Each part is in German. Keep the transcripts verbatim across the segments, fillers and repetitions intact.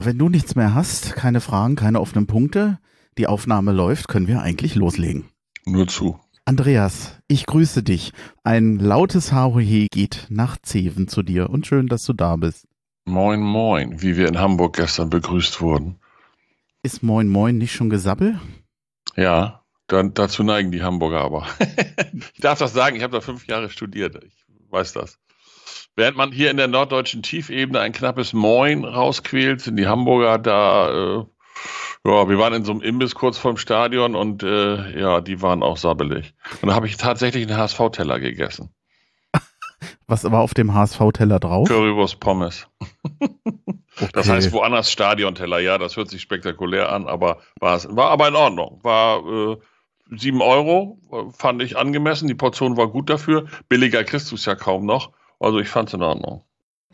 Wenn du nichts mehr hast, keine Fragen, keine offenen Punkte, die Aufnahme läuft, können wir eigentlich loslegen. Nur zu. Andreas, ich grüße dich. Ein lautes Haohe geht nach Zeven zu dir und schön, dass du da bist. Moin, moin, wie wir in Hamburg gestern begrüßt wurden. Ist Moin Moin nicht schon Gesabbel? Ja, dann, dazu neigen die Hamburger aber. Ich darf das sagen, ich habe da fünf Jahre studiert, ich weiß das. Während man hier in der norddeutschen Tiefebene ein knappes Moin rausquält, sind die Hamburger da, äh, ja, wir waren in so einem Imbiss kurz vorm Stadion und äh, ja, die waren auch sabbelig. Und da habe ich tatsächlich einen H S V-Teller gegessen. Was war auf dem H S V-Teller drauf? Currywurst Pommes. Okay. Das heißt woanders Stadionteller, ja, das hört sich spektakulär an, aber war es, war aber in Ordnung. War äh, sieben Euro, fand ich angemessen, die Portion war gut dafür. Billiger kriegst du es ja kaum noch. Also ich fand's in Ordnung.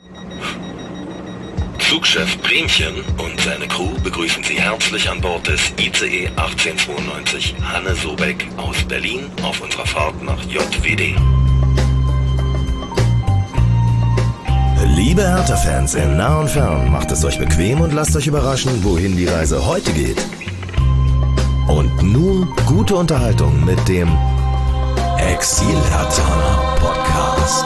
Flugchef Bremchen und seine Crew begrüßen Sie herzlich an Bord des I C E achtzehnhundertzweiundneunzig Hanne Sobeck aus Berlin auf unserer Fahrt nach J W D. Liebe Hertha-Fans in nah und fern, macht es euch bequem und lasst euch überraschen, wohin die Reise heute geht. Und nun gute Unterhaltung mit dem Exil-Hertaner Podcast.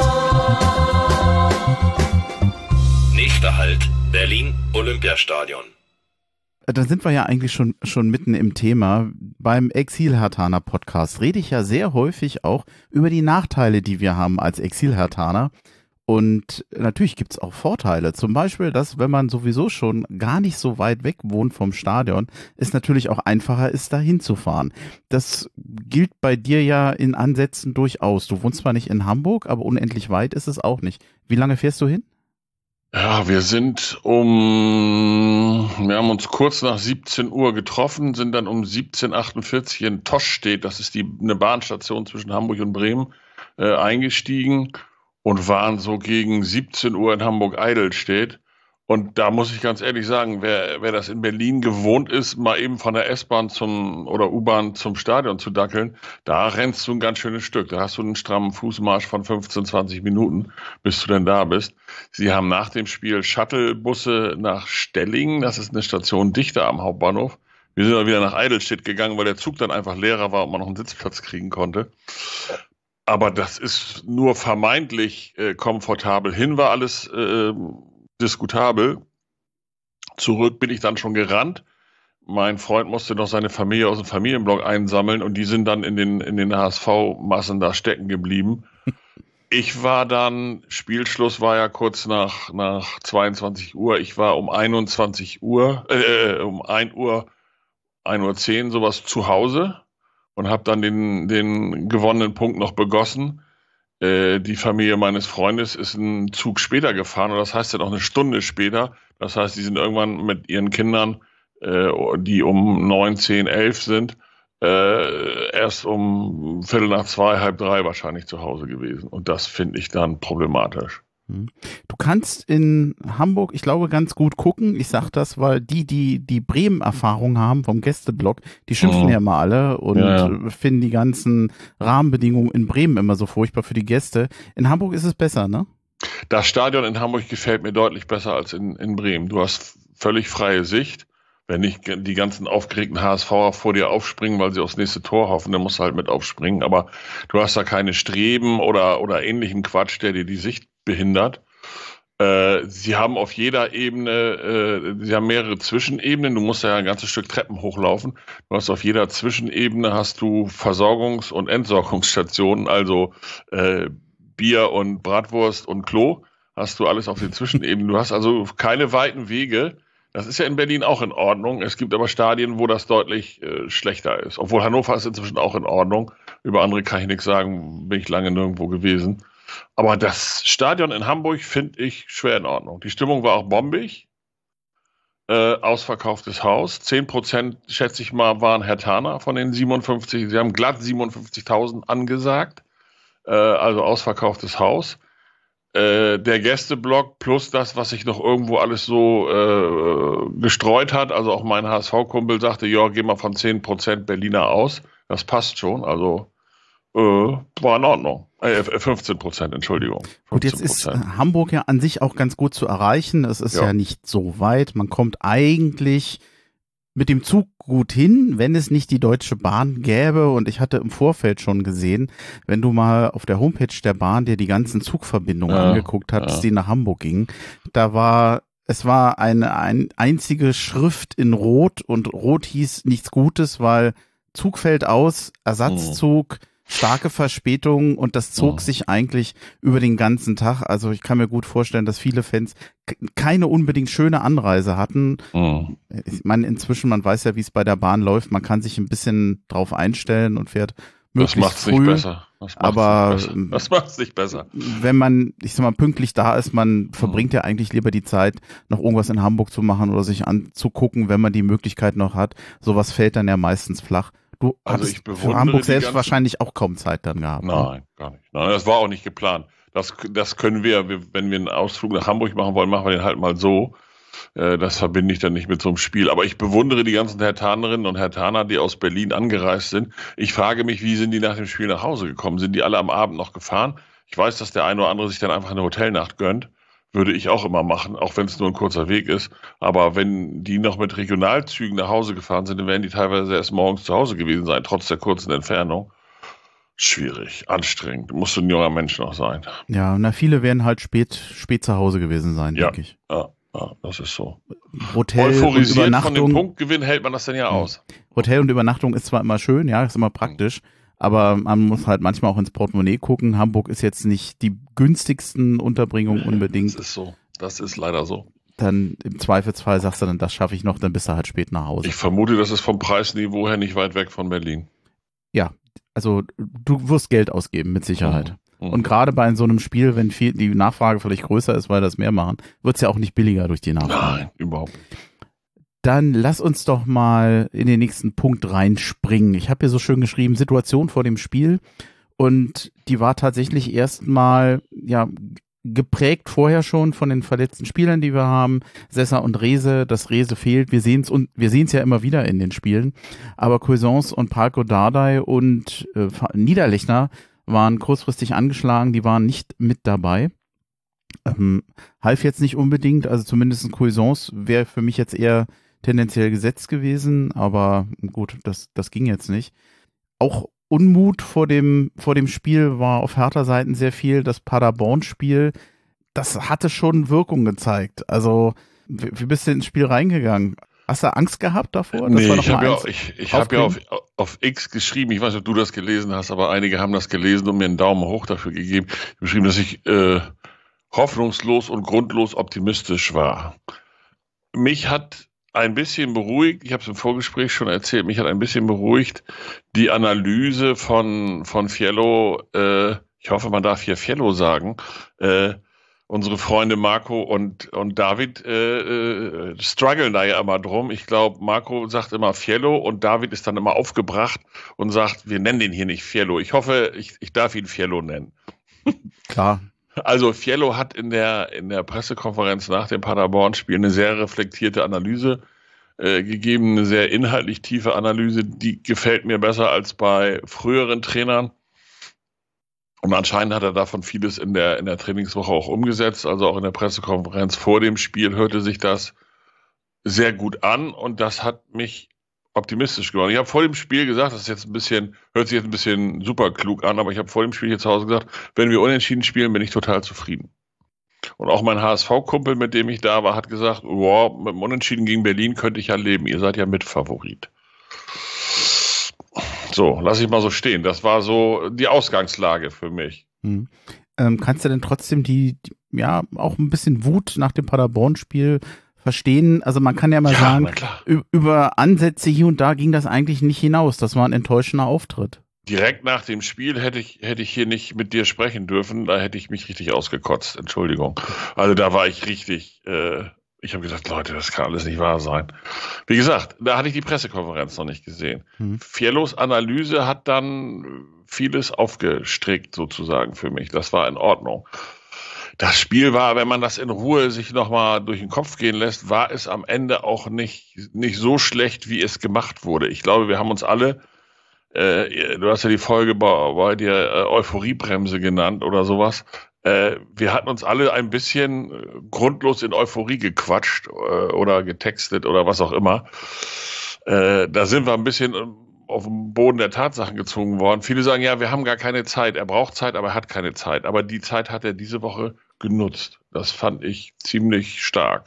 Nächster Halt, Berlin Olympiastadion. Da sind wir ja eigentlich schon, schon mitten im Thema. Beim Exil-Hertaner Podcast rede ich ja sehr häufig auch über die Nachteile, die wir haben als Exil-Hertaner. Und natürlich gibt es auch Vorteile. Zum Beispiel, dass, wenn man sowieso schon gar nicht so weit weg wohnt vom Stadion, es natürlich auch einfacher ist, da hinzufahren. Das gilt bei dir ja in Ansätzen durchaus. Du wohnst zwar nicht in Hamburg, aber unendlich weit ist es auch nicht. Wie lange fährst du hin? Ja, wir sind um, wir haben uns kurz nach siebzehn Uhr getroffen, sind dann um siebzehn Uhr achtundvierzig in Toschstedt, das ist die, eine Bahnstation zwischen Hamburg und Bremen, äh, eingestiegen. Und waren so gegen siebzehn Uhr in Hamburg-Eidelstedt. Und da muss ich ganz ehrlich sagen, wer, wer das in Berlin gewohnt ist, mal eben von der S-Bahn zum oder U-Bahn zum Stadion zu dackeln, da rennst du ein ganz schönes Stück. Da hast du einen strammen Fußmarsch von fünfzehn, zwanzig Minuten, bis du denn da bist. Sie haben nach dem Spiel Shuttlebusse nach Stellingen, das ist eine Station dichter am Hauptbahnhof. Wir sind dann wieder nach Eidelstedt gegangen, weil der Zug dann einfach leerer war und man noch einen Sitzplatz kriegen konnte. Aber das ist nur vermeintlich äh, komfortabel. Hin war alles äh, diskutabel. Zurück bin ich dann schon gerannt. Mein Freund musste noch seine Familie aus dem Familienblock einsammeln und die sind dann in den, in den H S V-Massen da stecken geblieben. Ich war dann, Spielschluss war ja kurz nach, nach zweiundzwanzig Uhr. Ich war um einundzwanzig Uhr, äh, um ein Uhr, ein Uhr zehn sowas zu Hause. Und habe dann den, den gewonnenen Punkt noch begossen. Äh, die Familie meines Freundes ist einen Zug später gefahren und das heißt dann auch eine Stunde später. Das heißt, die sind irgendwann mit ihren Kindern, äh, die um neun, zehn, elf sind, äh, erst um Viertel nach zwei, halb drei wahrscheinlich zu Hause gewesen. Und das finde ich dann problematisch. Du kannst in Hamburg, ich glaube, ganz gut gucken. Ich sage das, weil die, die die Bremen-Erfahrung haben vom Gästeblock, die schimpfen ja immer alle und Ja, ja. finden die ganzen Rahmenbedingungen in Bremen immer so furchtbar für die Gäste. In Hamburg ist es besser, ne? Das Stadion in Hamburg gefällt mir deutlich besser als in, in Bremen. Du hast völlig freie Sicht. Wenn nicht die ganzen aufgeregten H S V'er vor dir aufspringen, weil sie aufs nächste Tor hoffen, dann musst du halt mit aufspringen. Aber du hast da keine Streben oder, oder ähnlichen Quatsch, der dir die Sicht behindert. Äh, sie haben auf jeder Ebene, äh, sie haben mehrere Zwischenebenen. Du musst ja ein ganzes Stück Treppen hochlaufen. Du hast auf jeder Zwischenebene hast du Versorgungs- und Entsorgungsstationen, also äh, Bier und Bratwurst und Klo. Hast du alles auf den Zwischenebenen. Du hast also keine weiten Wege. Das ist ja in Berlin auch in Ordnung. Es gibt aber Stadien, wo das deutlich äh, schlechter ist. Obwohl Hannover ist inzwischen auch in Ordnung. Über andere kann ich nichts sagen, bin ich lange nirgendwo gewesen. Aber das Stadion in Hamburg finde ich schwer in Ordnung. Die Stimmung war auch bombig. Äh, ausverkauftes Haus. zehn Prozent, schätze ich mal, waren Hertaner von den siebenundfünfzig. Sie haben glatt siebenundfünfzigtausend angesagt. Äh, also ausverkauftes Haus. Äh, der Gästeblock plus das, was sich noch irgendwo alles so äh, gestreut hat. Also auch mein H S V-Kumpel sagte, ja, geh mal von zehn Prozent Berliner aus. Das passt schon. Also äh, war in Ordnung. Äh, fünfzehn Prozent, Entschuldigung. Gut, jetzt ist Hamburg ja an sich auch ganz gut zu erreichen. Es ist ja, ja nicht so weit. Man kommt eigentlich mit dem Zug gut hin, wenn es nicht die Deutsche Bahn gäbe. Und ich hatte im Vorfeld schon gesehen, wenn du mal auf der Homepage der Bahn dir die ganzen Zugverbindungen ja, angeguckt hast, ja. die nach Hamburg gingen, da war, es war eine, eine einzige Schrift in Rot und Rot hieß nichts Gutes, weil Zug fällt aus, Ersatzzug, mhm. starke Verspätung und das zog oh. sich eigentlich über den ganzen Tag. Also ich kann mir gut vorstellen, dass viele Fans k- keine unbedingt schöne Anreise hatten. Oh. Ich meine, inzwischen, man weiß ja, wie es bei der Bahn läuft. Man kann sich ein bisschen drauf einstellen und fährt möglichst das macht's früh. Nicht besser. Das aber nicht besser. Das macht's nicht besser. Wenn man, ich sag mal, pünktlich da ist, man oh. verbringt ja eigentlich lieber die Zeit, noch irgendwas in Hamburg zu machen oder sich anzugucken, wenn man die Möglichkeit noch hat. Sowas fällt dann ja meistens flach. Du also hast ich für Hamburg selbst ganzen... wahrscheinlich auch kaum Zeit dann gehabt. Nein, gar nicht. Nein, das war auch nicht geplant. Das, das können wir, wenn wir einen Ausflug nach Hamburg machen wollen, machen wir den halt mal so. Das verbinde ich dann nicht mit so einem Spiel. Aber ich bewundere die ganzen Herthanerinnen und Herthaner, die aus Berlin angereist sind. Ich frage mich, wie sind die nach dem Spiel nach Hause gekommen? Sind die alle am Abend noch gefahren? Ich weiß, dass der eine oder andere sich dann einfach eine Hotelnacht gönnt. Würde ich auch immer machen, auch wenn es nur ein kurzer Weg ist. Aber wenn die noch mit Regionalzügen nach Hause gefahren sind, dann werden die teilweise erst morgens zu Hause gewesen sein, trotz der kurzen Entfernung. Schwierig, anstrengend. Musst du ein junger Mensch noch sein. Ja, na viele werden halt spät, spät zu Hause gewesen sein, ja, denke ich. Ja, ja, das ist so. Hotel Euphorisiert und Übernachtung. Von dem Punktgewinn hält man das dann ja aus. Hotel und Übernachtung ist zwar immer schön, ja, ist immer praktisch. Mhm. Aber man muss halt manchmal auch ins Portemonnaie gucken. Hamburg ist jetzt nicht die günstigsten Unterbringungen unbedingt. Das ist so. Das ist leider so. Dann im Zweifelsfall sagst du dann, das schaffe ich noch, dann bist du halt spät nach Hause. Ich vermute, das ist vom Preisniveau her nicht weit weg von Berlin. Ja, also du wirst Geld ausgeben, mit Sicherheit. Mhm. Und gerade bei so einem Spiel, wenn viel, die Nachfrage vielleicht größer ist, weil das mehr machen, wird es ja auch nicht billiger durch die Nachfrage. Nein, überhaupt nicht. Dann lass uns doch mal in den nächsten Punkt reinspringen. Ich habe hier so schön geschrieben, Situation vor dem Spiel. Und die war tatsächlich erstmal, ja, geprägt vorher schon von den verletzten Spielern, die wir haben. Sessa und Rehse, dass Rehse fehlt. Wir sehen es und wir sehen es ja immer wieder in den Spielen. Aber Cuisance und Parko Dardai und äh, Niederlechner waren kurzfristig angeschlagen. Die waren nicht mit dabei. Ähm, half jetzt nicht unbedingt. Also zumindest Cuisance wäre für mich jetzt eher tendenziell gesetzt gewesen, aber gut, das, das ging jetzt nicht. Auch Unmut vor dem, vor dem Spiel war auf Hertha-Seiten sehr viel. Das Paderborn-Spiel, das hatte schon Wirkung gezeigt. Also, wie, wie bist du ins Spiel reingegangen? Hast du Angst gehabt davor? Nee, ich habe ja, ich, ich hab ja auf, auf X geschrieben, ich weiß nicht, ob du das gelesen hast, aber einige haben das gelesen und mir einen Daumen hoch dafür gegeben. Ich habe geschrieben, dass ich äh, hoffnungslos und grundlos optimistisch war. Mich hat ein bisschen beruhigt, ich habe es im Vorgespräch schon erzählt, mich hat ein bisschen beruhigt die Analyse von, von Fiello, äh, ich hoffe, man darf hier Fiello sagen, äh, unsere Freunde Marco und, und David äh, äh, strugglen da ja immer drum. Ich glaube, Marco sagt immer Fiello und David ist dann immer aufgebracht und sagt, wir nennen den hier nicht Fiello. Ich hoffe, ich, ich darf ihn Fiello nennen. Klar. Also Fiello hat in der, in der Pressekonferenz nach dem Paderborn-Spiel eine sehr reflektierte Analyse äh, gegeben, eine sehr inhaltlich tiefe Analyse, die gefällt mir besser als bei früheren Trainern. Und anscheinend hat er davon vieles in der, in der Trainingswoche auch umgesetzt, also auch in der Pressekonferenz vor dem Spiel hörte sich das sehr gut an und das hat mich optimistisch gemacht. Ich habe vor dem Spiel gesagt, das ist jetzt ein bisschen, hört sich jetzt ein bisschen super klug an, aber ich habe vor dem Spiel hier zu Hause gesagt, wenn wir unentschieden spielen, bin ich total zufrieden. Und auch mein H S V-Kumpel, mit dem ich da war, hat gesagt, wow, mit dem Unentschieden gegen Berlin könnte ich ja leben, ihr seid ja Mitfavorit. So, lass ich mal so stehen. Das war so die Ausgangslage für mich. Hm. Ähm, kannst du denn trotzdem die, die, ja, auch ein bisschen Wut nach dem Paderborn-Spiel verstehen? Also man kann ja mal ja, sagen, über Ansätze hier und da ging das eigentlich nicht hinaus. Das war ein enttäuschender Auftritt. Direkt nach dem Spiel hätte ich, hätte ich hier nicht mit dir sprechen dürfen. Da hätte ich mich richtig ausgekotzt. Entschuldigung. Also da war ich richtig, äh, ich habe gesagt, Leute, das kann alles nicht wahr sein. Wie gesagt, da hatte ich die Pressekonferenz noch nicht gesehen. Mhm. Fiellos Analyse hat dann vieles aufgestrickt sozusagen für mich. Das war in Ordnung. Das Spiel war, wenn man das in Ruhe sich nochmal durch den Kopf gehen lässt, war es am Ende auch nicht, nicht so schlecht, wie es gemacht wurde. Ich glaube, wir haben uns alle äh, du hast ja die Folge bei, bei dir äh, Euphoriebremse genannt oder sowas. Äh, wir hatten uns alle ein bisschen äh, grundlos in Euphorie gequatscht äh, oder getextet oder was auch immer. Äh, da sind wir ein bisschen äh, auf den Boden der Tatsachen gezwungen worden. Viele sagen, ja, wir haben gar keine Zeit. Er braucht Zeit, aber er hat keine Zeit. Aber die Zeit hat er diese Woche genutzt. Das fand ich ziemlich stark.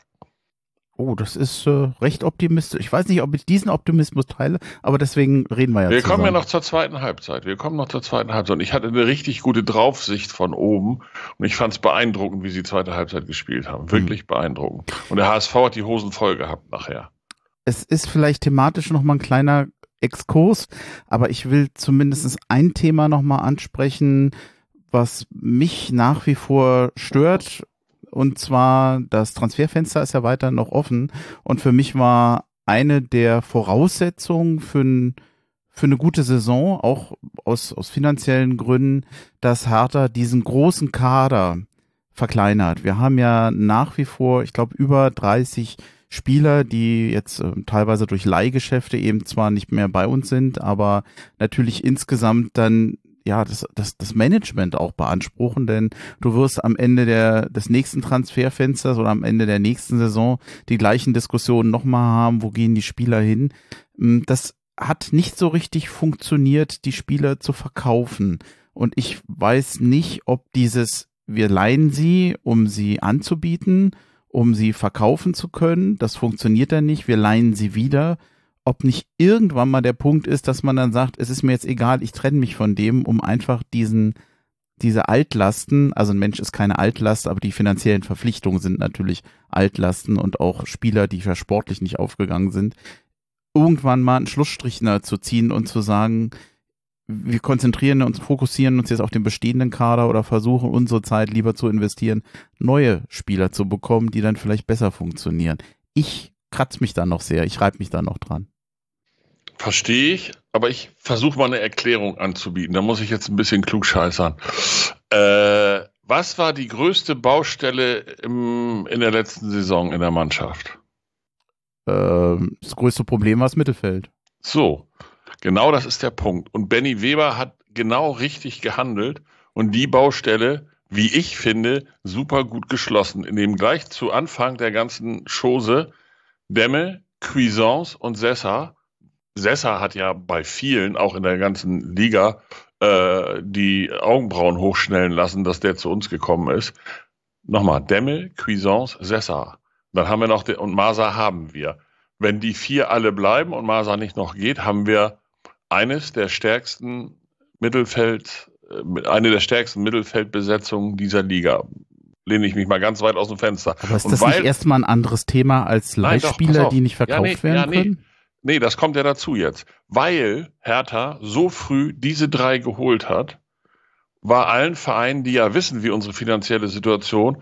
Oh, das ist äh, recht optimistisch. Ich weiß nicht, ob ich diesen Optimismus teile, aber deswegen reden wir ja Wir zusammen. kommen ja noch zur zweiten Halbzeit. Wir kommen noch zur zweiten Halbzeit. Und ich hatte eine richtig gute Draufsicht von oben. Und ich fand es beeindruckend, wie sie zweite Halbzeit gespielt haben. Wirklich hm. beeindruckend. Und der H S V hat die Hosen voll gehabt nachher. Es ist vielleicht thematisch nochmal ein kleiner Exkurs, aber ich will zumindest ein Thema nochmal ansprechen, was mich nach wie vor stört. Und zwar, das Transferfenster ist ja weiter noch offen. Und für mich war eine der Voraussetzungen für, ein, für eine gute Saison, auch aus, aus finanziellen Gründen, dass Hertha diesen großen Kader verkleinert. Wir haben ja nach wie vor, ich glaube, über dreißig Spieler, die jetzt äh, teilweise durch Leihgeschäfte eben zwar nicht mehr bei uns sind, aber natürlich insgesamt dann ja, das, das, das Management auch beanspruchen, denn du wirst am Ende der, des nächsten Transferfensters oder am Ende der nächsten Saison die gleichen Diskussionen nochmal haben, wo gehen die Spieler hin. Das hat nicht so richtig funktioniert, die Spieler zu verkaufen. Und ich weiß nicht, ob dieses, wir leihen sie, um sie anzubieten, um sie verkaufen zu können, das funktioniert dann nicht, wir leihen sie wieder, ob nicht irgendwann mal der Punkt ist, dass man dann sagt, es ist mir jetzt egal, ich trenne mich von dem, um einfach diesen, diese Altlasten, also ein Mensch ist keine Altlast, aber die finanziellen Verpflichtungen sind natürlich Altlasten und auch Spieler, die ja sportlich nicht aufgegangen sind, irgendwann mal einen Schlussstrich zu ziehen und zu sagen, wir konzentrieren uns, fokussieren uns jetzt auf den bestehenden Kader oder versuchen unsere Zeit lieber zu investieren, neue Spieler zu bekommen, die dann vielleicht besser funktionieren. Ich kratze mich da noch sehr, ich reibe mich da noch dran. Verstehe ich, aber ich versuche mal eine Erklärung anzubieten. Da muss ich jetzt ein bisschen klugscheißern. Äh, was war die größte Baustelle im, in der letzten Saison in der Mannschaft? Äh, das größte Problem war das Mittelfeld. So, genau das ist der Punkt. Und Benny Weber hat genau richtig gehandelt und die Baustelle, wie ich finde, super gut geschlossen, indem gleich zu Anfang der ganzen Chose Demme, Cuisance und Sessa. Sessa hat ja bei vielen, auch in der ganzen Liga, äh, die Augenbrauen hochschnellen lassen, dass der zu uns gekommen ist. Nochmal, Demme, Cuisance, Sessa. Dann haben wir noch, den, und Masa haben wir. Wenn die vier alle bleiben und Masa nicht noch geht, haben wir eines der stärksten Mittelfeld, äh, eine der stärksten Mittelfeldbesetzungen dieser Liga. Lehne ich mich mal ganz weit aus dem Fenster. Aber ist und das weil, nicht erstmal ein anderes Thema als Leihspieler, Nein, doch, die nicht verkauft ja, nee, werden ja, nee. können? Nee, das kommt ja dazu jetzt. Weil Hertha so früh diese drei geholt hat, war allen Vereinen, die ja wissen, wie unsere finanzielle Situation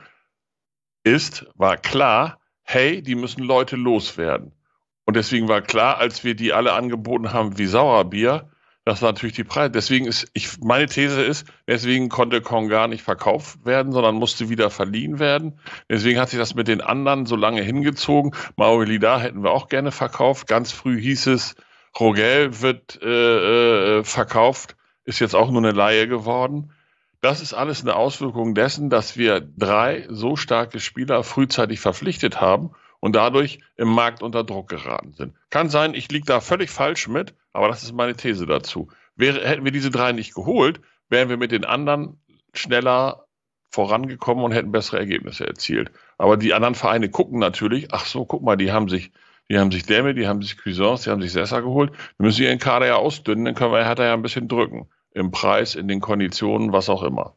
ist, war klar, hey, die müssen Leute loswerden. Und deswegen war klar, als wir die alle angeboten haben wie Sauerbier, das war natürlich die Preise. Deswegen ist, ich, meine These ist, deswegen konnte Konga nicht verkauft werden, sondern musste wieder verliehen werden. Deswegen hat sich das mit den anderen so lange hingezogen. Mauro Lida hätten wir auch gerne verkauft. Ganz früh hieß es, Rogel wird äh, äh, verkauft, ist jetzt auch nur eine Laie geworden. Das ist alles eine Auswirkung dessen, dass wir drei so starke Spieler frühzeitig verpflichtet haben und dadurch im Markt unter Druck geraten sind. Kann sein, ich liege da völlig falsch mit, aber das ist meine These dazu. Wäre, hätten wir diese drei nicht geholt, wären wir mit den anderen schneller vorangekommen und hätten bessere Ergebnisse erzielt. Aber die anderen Vereine gucken natürlich, ach so, guck mal, die haben sich, die haben sich Demme, die haben sich Cuisance, die haben sich Sessa geholt, dann müssen sie ihren Kader ja ausdünnen, dann können wir Hertha ja ein bisschen drücken. Im Preis, in den Konditionen, was auch immer.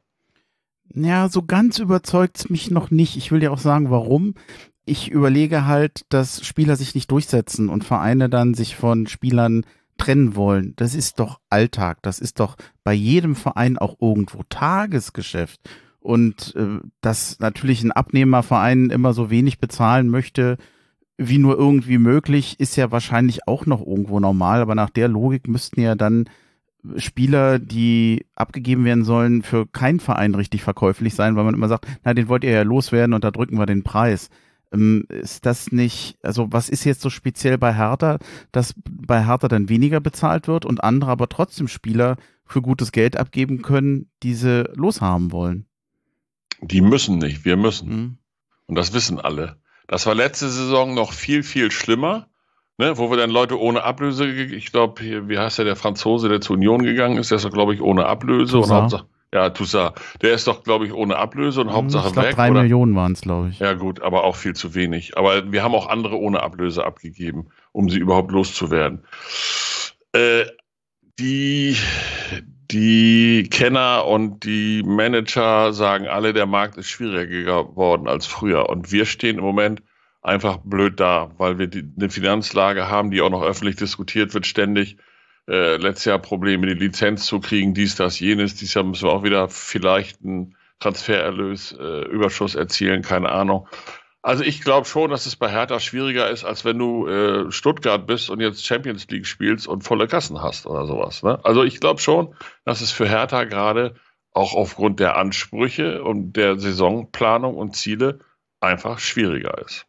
Ja, so ganz überzeugt's mich noch nicht. Ich will dir auch sagen, warum. Ich überlege halt, dass Spieler sich nicht durchsetzen und Vereine dann sich von Spielern trennen wollen. Das ist doch Alltag. Das ist doch bei jedem Verein auch irgendwo Tagesgeschäft. Und äh, dass natürlich ein Abnehmerverein immer so wenig bezahlen möchte, wie nur irgendwie möglich, ist ja wahrscheinlich auch noch irgendwo normal. Aber nach der Logik müssten ja dann Spieler, die abgegeben werden sollen, für keinen Verein richtig verkäuflich sein, weil man immer sagt, na, den wollt ihr ja loswerden und da drücken wir den Preis. Ähm, ist das nicht, also was ist jetzt so speziell bei Hertha, dass bei Hertha dann weniger bezahlt wird und andere aber trotzdem Spieler für gutes Geld abgeben können, die sie loshaben wollen? Die müssen nicht, wir müssen. Mhm. Und das wissen alle. Das war letzte Saison noch viel, viel schlimmer, ne, wo wir dann Leute ohne Ablöse, ich glaube, wie heißt der, der Franzose, der zur Union gegangen ist, der ist doch, glaube ich, ohne Ablöse. Toussaint. Und Hauptsache, ja, Toussaint. Der ist doch, glaube ich, ohne Ablöse und Hauptsache ich glaub, weg. Drei oder? Millionen waren es, glaube ich. Ja gut, aber auch viel zu wenig. Aber wir haben auch andere ohne Ablöse abgegeben, um sie überhaupt loszuwerden. Äh, die, die Kenner und die Manager sagen alle, der Markt ist schwieriger geworden als früher. Und wir stehen im Moment einfach blöd da, weil wir die, eine Finanzlage haben, die auch noch öffentlich diskutiert wird ständig. Äh, letztes Jahr Probleme, die Lizenz zu kriegen, dies, das, jenes. Dieses Jahr müssen wir auch wieder vielleicht einen Transfererlös, äh, Überschuss erzielen, keine Ahnung. Also ich glaube schon, dass es bei Hertha schwieriger ist, als wenn du äh, Stuttgart bist und jetzt Champions League spielst und volle Kassen hast oder sowas. Ne? Also ich glaube schon, dass es für Hertha gerade auch aufgrund der Ansprüche und der Saisonplanung und Ziele einfach schwieriger ist.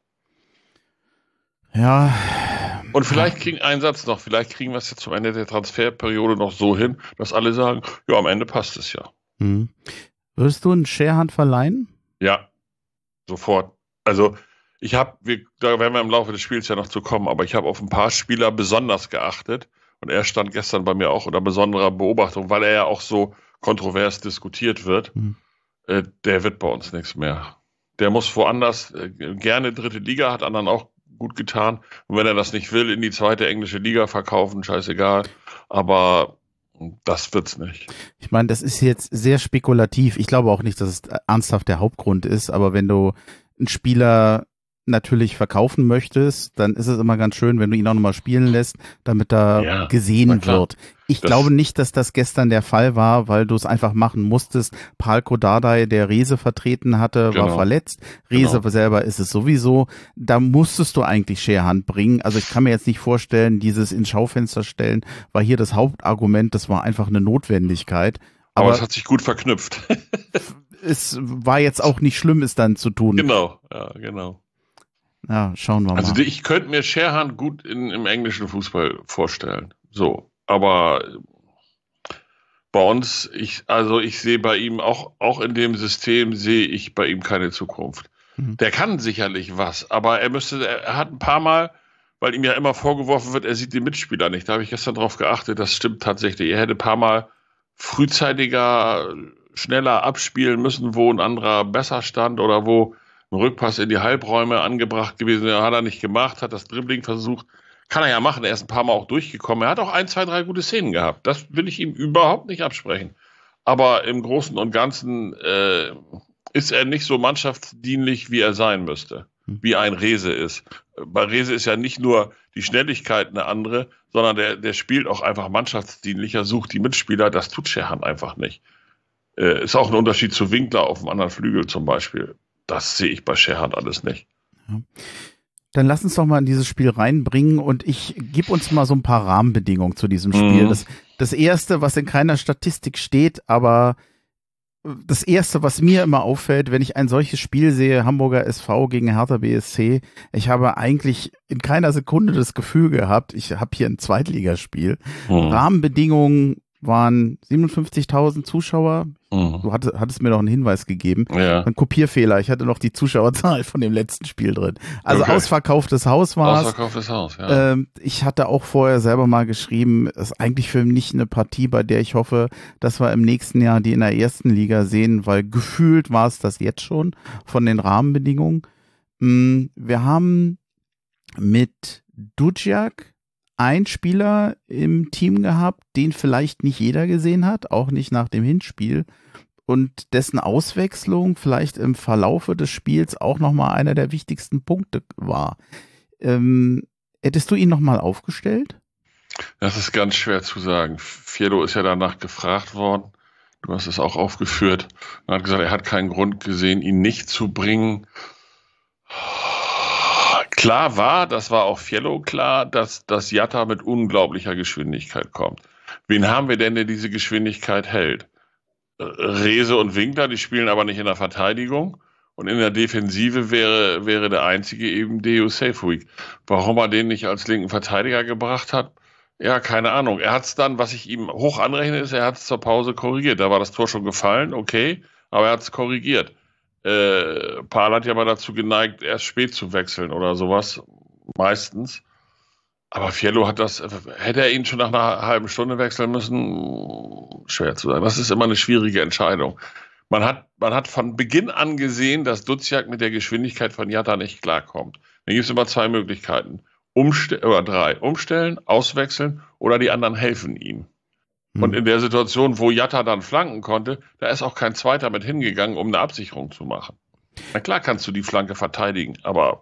Ja. Und vielleicht kriegen einen Satz noch, vielleicht kriegen wir es jetzt zum Ende der Transferperiode noch so hin, dass alle sagen, ja, am Ende passt es ja. Hm. Würdest du einen Scherhand verleihen? Ja, sofort. Also ich habe, da werden wir im Laufe des Spiels ja noch zu kommen, aber ich habe auf ein paar Spieler besonders geachtet und er stand gestern bei mir auch unter besonderer Beobachtung, weil er ja auch so kontrovers diskutiert wird. Hm. Äh, der wird bei uns nichts mehr. Der muss woanders, äh, gerne dritte Liga, hat anderen auch gut getan. Und wenn er das nicht will, in die zweite englische Liga verkaufen, scheißegal. Aber das wird's nicht. Ich meine, das ist jetzt sehr spekulativ. Ich glaube auch nicht, dass es ernsthaft der Hauptgrund ist. Aber wenn du einen Spieler natürlich verkaufen möchtest, dann ist es immer ganz schön, wenn du ihn auch nochmal spielen lässt, damit er ja, gesehen wird. Ich das glaube nicht, dass das gestern der Fall war, weil du es einfach machen musstest. Palko Dardai, der Rehse vertreten hatte, genau. war verletzt. Rehse genau. selber ist es sowieso. Da musstest du eigentlich Scherhand bringen. Also ich kann mir jetzt nicht vorstellen, dieses ins Schaufenster stellen war hier das Hauptargument. Das war einfach eine Notwendigkeit. Aber, Aber es hat sich gut verknüpft. Es war jetzt auch nicht schlimm, es dann zu tun. Genau, ja, genau. Ja, schauen wir mal. Also ich könnte mir Scherhand gut in, im englischen Fußball vorstellen. So, aber bei uns, ich, also ich sehe bei ihm auch, auch in dem System sehe ich bei ihm keine Zukunft. Mhm. Der kann sicherlich was, aber er müsste, er hat ein paar Mal, weil ihm ja immer vorgeworfen wird, er sieht die Mitspieler nicht. Da habe ich gestern drauf geachtet, das stimmt tatsächlich. Er hätte ein paar Mal frühzeitiger, schneller abspielen müssen, wo ein anderer besser stand oder wo ein Rückpass in die Halbräume angebracht gewesen. Ja, hat er nicht gemacht, hat das Dribbling versucht. Kann er ja machen, er ist ein paar Mal auch durchgekommen. Er hat auch ein, zwei, drei gute Szenen gehabt. Das will ich ihm überhaupt nicht absprechen. Aber im Großen und Ganzen äh, ist er nicht so mannschaftsdienlich, wie er sein müsste. Wie ein Rehse ist. Bei Rehse ist ja nicht nur die Schnelligkeit eine andere, sondern der, der spielt auch einfach mannschaftsdienlicher, sucht die Mitspieler. Das tut Scherhand einfach nicht. Äh, ist auch ein Unterschied zu Winkler auf dem anderen Flügel zum Beispiel. Das sehe ich bei Scherhand alles nicht. Ja. Dann lass uns doch mal in dieses Spiel reinbringen und ich gebe uns mal so ein paar Rahmenbedingungen zu diesem Spiel. Mhm. Das, das erste, was in keiner Statistik steht, aber das erste, was mir immer auffällt, wenn ich ein solches Spiel sehe, Hamburger S V gegen Hertha B S C, ich habe eigentlich in keiner Sekunde das Gefühl gehabt, ich habe hier ein Zweitligaspiel. Mhm. Rahmenbedingungen waren siebenundfünfzigtausend Zuschauer. Mhm. Du hattest, hattest mir noch einen Hinweis gegeben. Ja. Ein Kopierfehler. Ich hatte noch die Zuschauerzahl von dem letzten Spiel drin. Also okay. Ausverkauftes Haus war es. Ausverkauftes Haus, ja. Ähm, ich hatte auch vorher selber mal geschrieben, es ist eigentlich für mich eine Partie, bei der ich hoffe, dass wir im nächsten Jahr die in der ersten Liga sehen, weil gefühlt war es das jetzt schon von den Rahmenbedingungen. Wir haben mit Duciak ein Spieler im Team gehabt, den vielleicht nicht jeder gesehen hat, auch nicht nach dem Hinspiel und dessen Auswechslung vielleicht im Verlaufe des Spiels auch nochmal einer der wichtigsten Punkte war. Ähm, hättest du ihn nochmal aufgestellt? Das ist ganz schwer zu sagen. Fiello ist ja danach gefragt worden. Du hast es auch aufgeführt. Er hat gesagt, er hat keinen Grund gesehen, ihn nicht zu bringen. Klar war, das war auch Fiello klar, dass das Jatta mit unglaublicher Geschwindigkeit kommt. Wen haben wir denn, der diese Geschwindigkeit hält? Rehse und Winkler, die spielen aber nicht in der Verteidigung Und in der Defensive wäre, wäre der einzige eben Deo Seyfuig. Warum er den nicht als linken Verteidiger gebracht hat, ja, keine Ahnung. Er hat es dann, was ich ihm hoch anrechne, ist, er hat es zur Pause korrigiert. Da war das Tor schon gefallen, okay, aber er hat es korrigiert. Äh, Paul hat ja mal dazu geneigt, erst spät zu wechseln oder sowas, meistens. Aber Fiello hat das, hätte er ihn schon nach einer halben Stunde wechseln müssen, schwer zu sagen. Das ist immer eine schwierige Entscheidung. Man hat, man hat von Beginn an gesehen, dass Duziak mit der Geschwindigkeit von Jatta nicht klarkommt. Da gibt es immer zwei Möglichkeiten. Umste- oder drei. Umstellen, auswechseln oder die anderen helfen ihm. Hm. Und in der Situation, wo Jatta dann flanken konnte, da ist auch kein Zweiter mit hingegangen, um eine Absicherung zu machen. Na klar kannst du die Flanke verteidigen, aber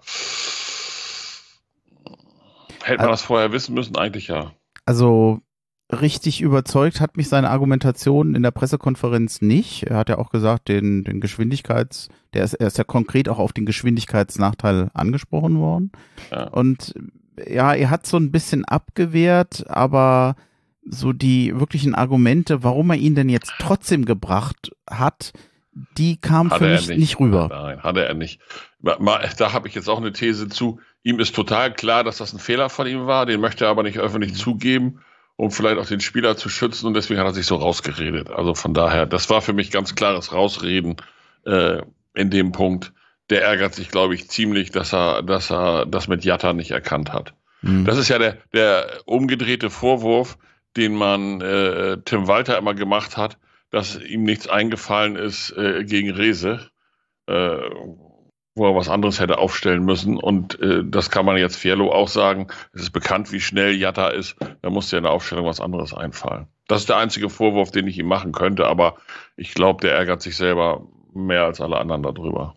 hätte man das vorher wissen müssen? Eigentlich ja. Also richtig überzeugt hat mich seine Argumentation in der Pressekonferenz nicht. Er hat ja auch gesagt, den, den Geschwindigkeits, der ist, er ist ja konkret auch auf den Geschwindigkeitsnachteil angesprochen worden. Ja. Und ja, er hat so ein bisschen abgewehrt, aber so die wirklichen Argumente, warum er ihn denn jetzt trotzdem gebracht hat, die kamen für mich nicht. nicht rüber. Nein, hatte er nicht. Da habe ich jetzt auch eine These zu. Ihm ist total klar, dass das ein Fehler von ihm war, den möchte er aber nicht öffentlich mhm. zugeben, um vielleicht auch den Spieler zu schützen, und deswegen hat er sich so rausgeredet. Also von daher, das war für mich ganz klares Rausreden äh, in dem Punkt. Der ärgert sich, glaube ich, ziemlich, dass er, dass er das mit Jatta nicht erkannt hat. Mhm. Das ist ja der, der umgedrehte Vorwurf, den man äh, Tim Walter immer gemacht hat, dass ihm nichts eingefallen ist äh, gegen Rehse, äh, wo er was anderes hätte aufstellen müssen. Und äh, das kann man jetzt Fiello auch sagen. Es ist bekannt, wie schnell Jatta ist. Da musste ja in der Aufstellung was anderes einfallen. Das ist der einzige Vorwurf, den ich ihm machen könnte. Aber ich glaube, der ärgert sich selber mehr als alle anderen darüber.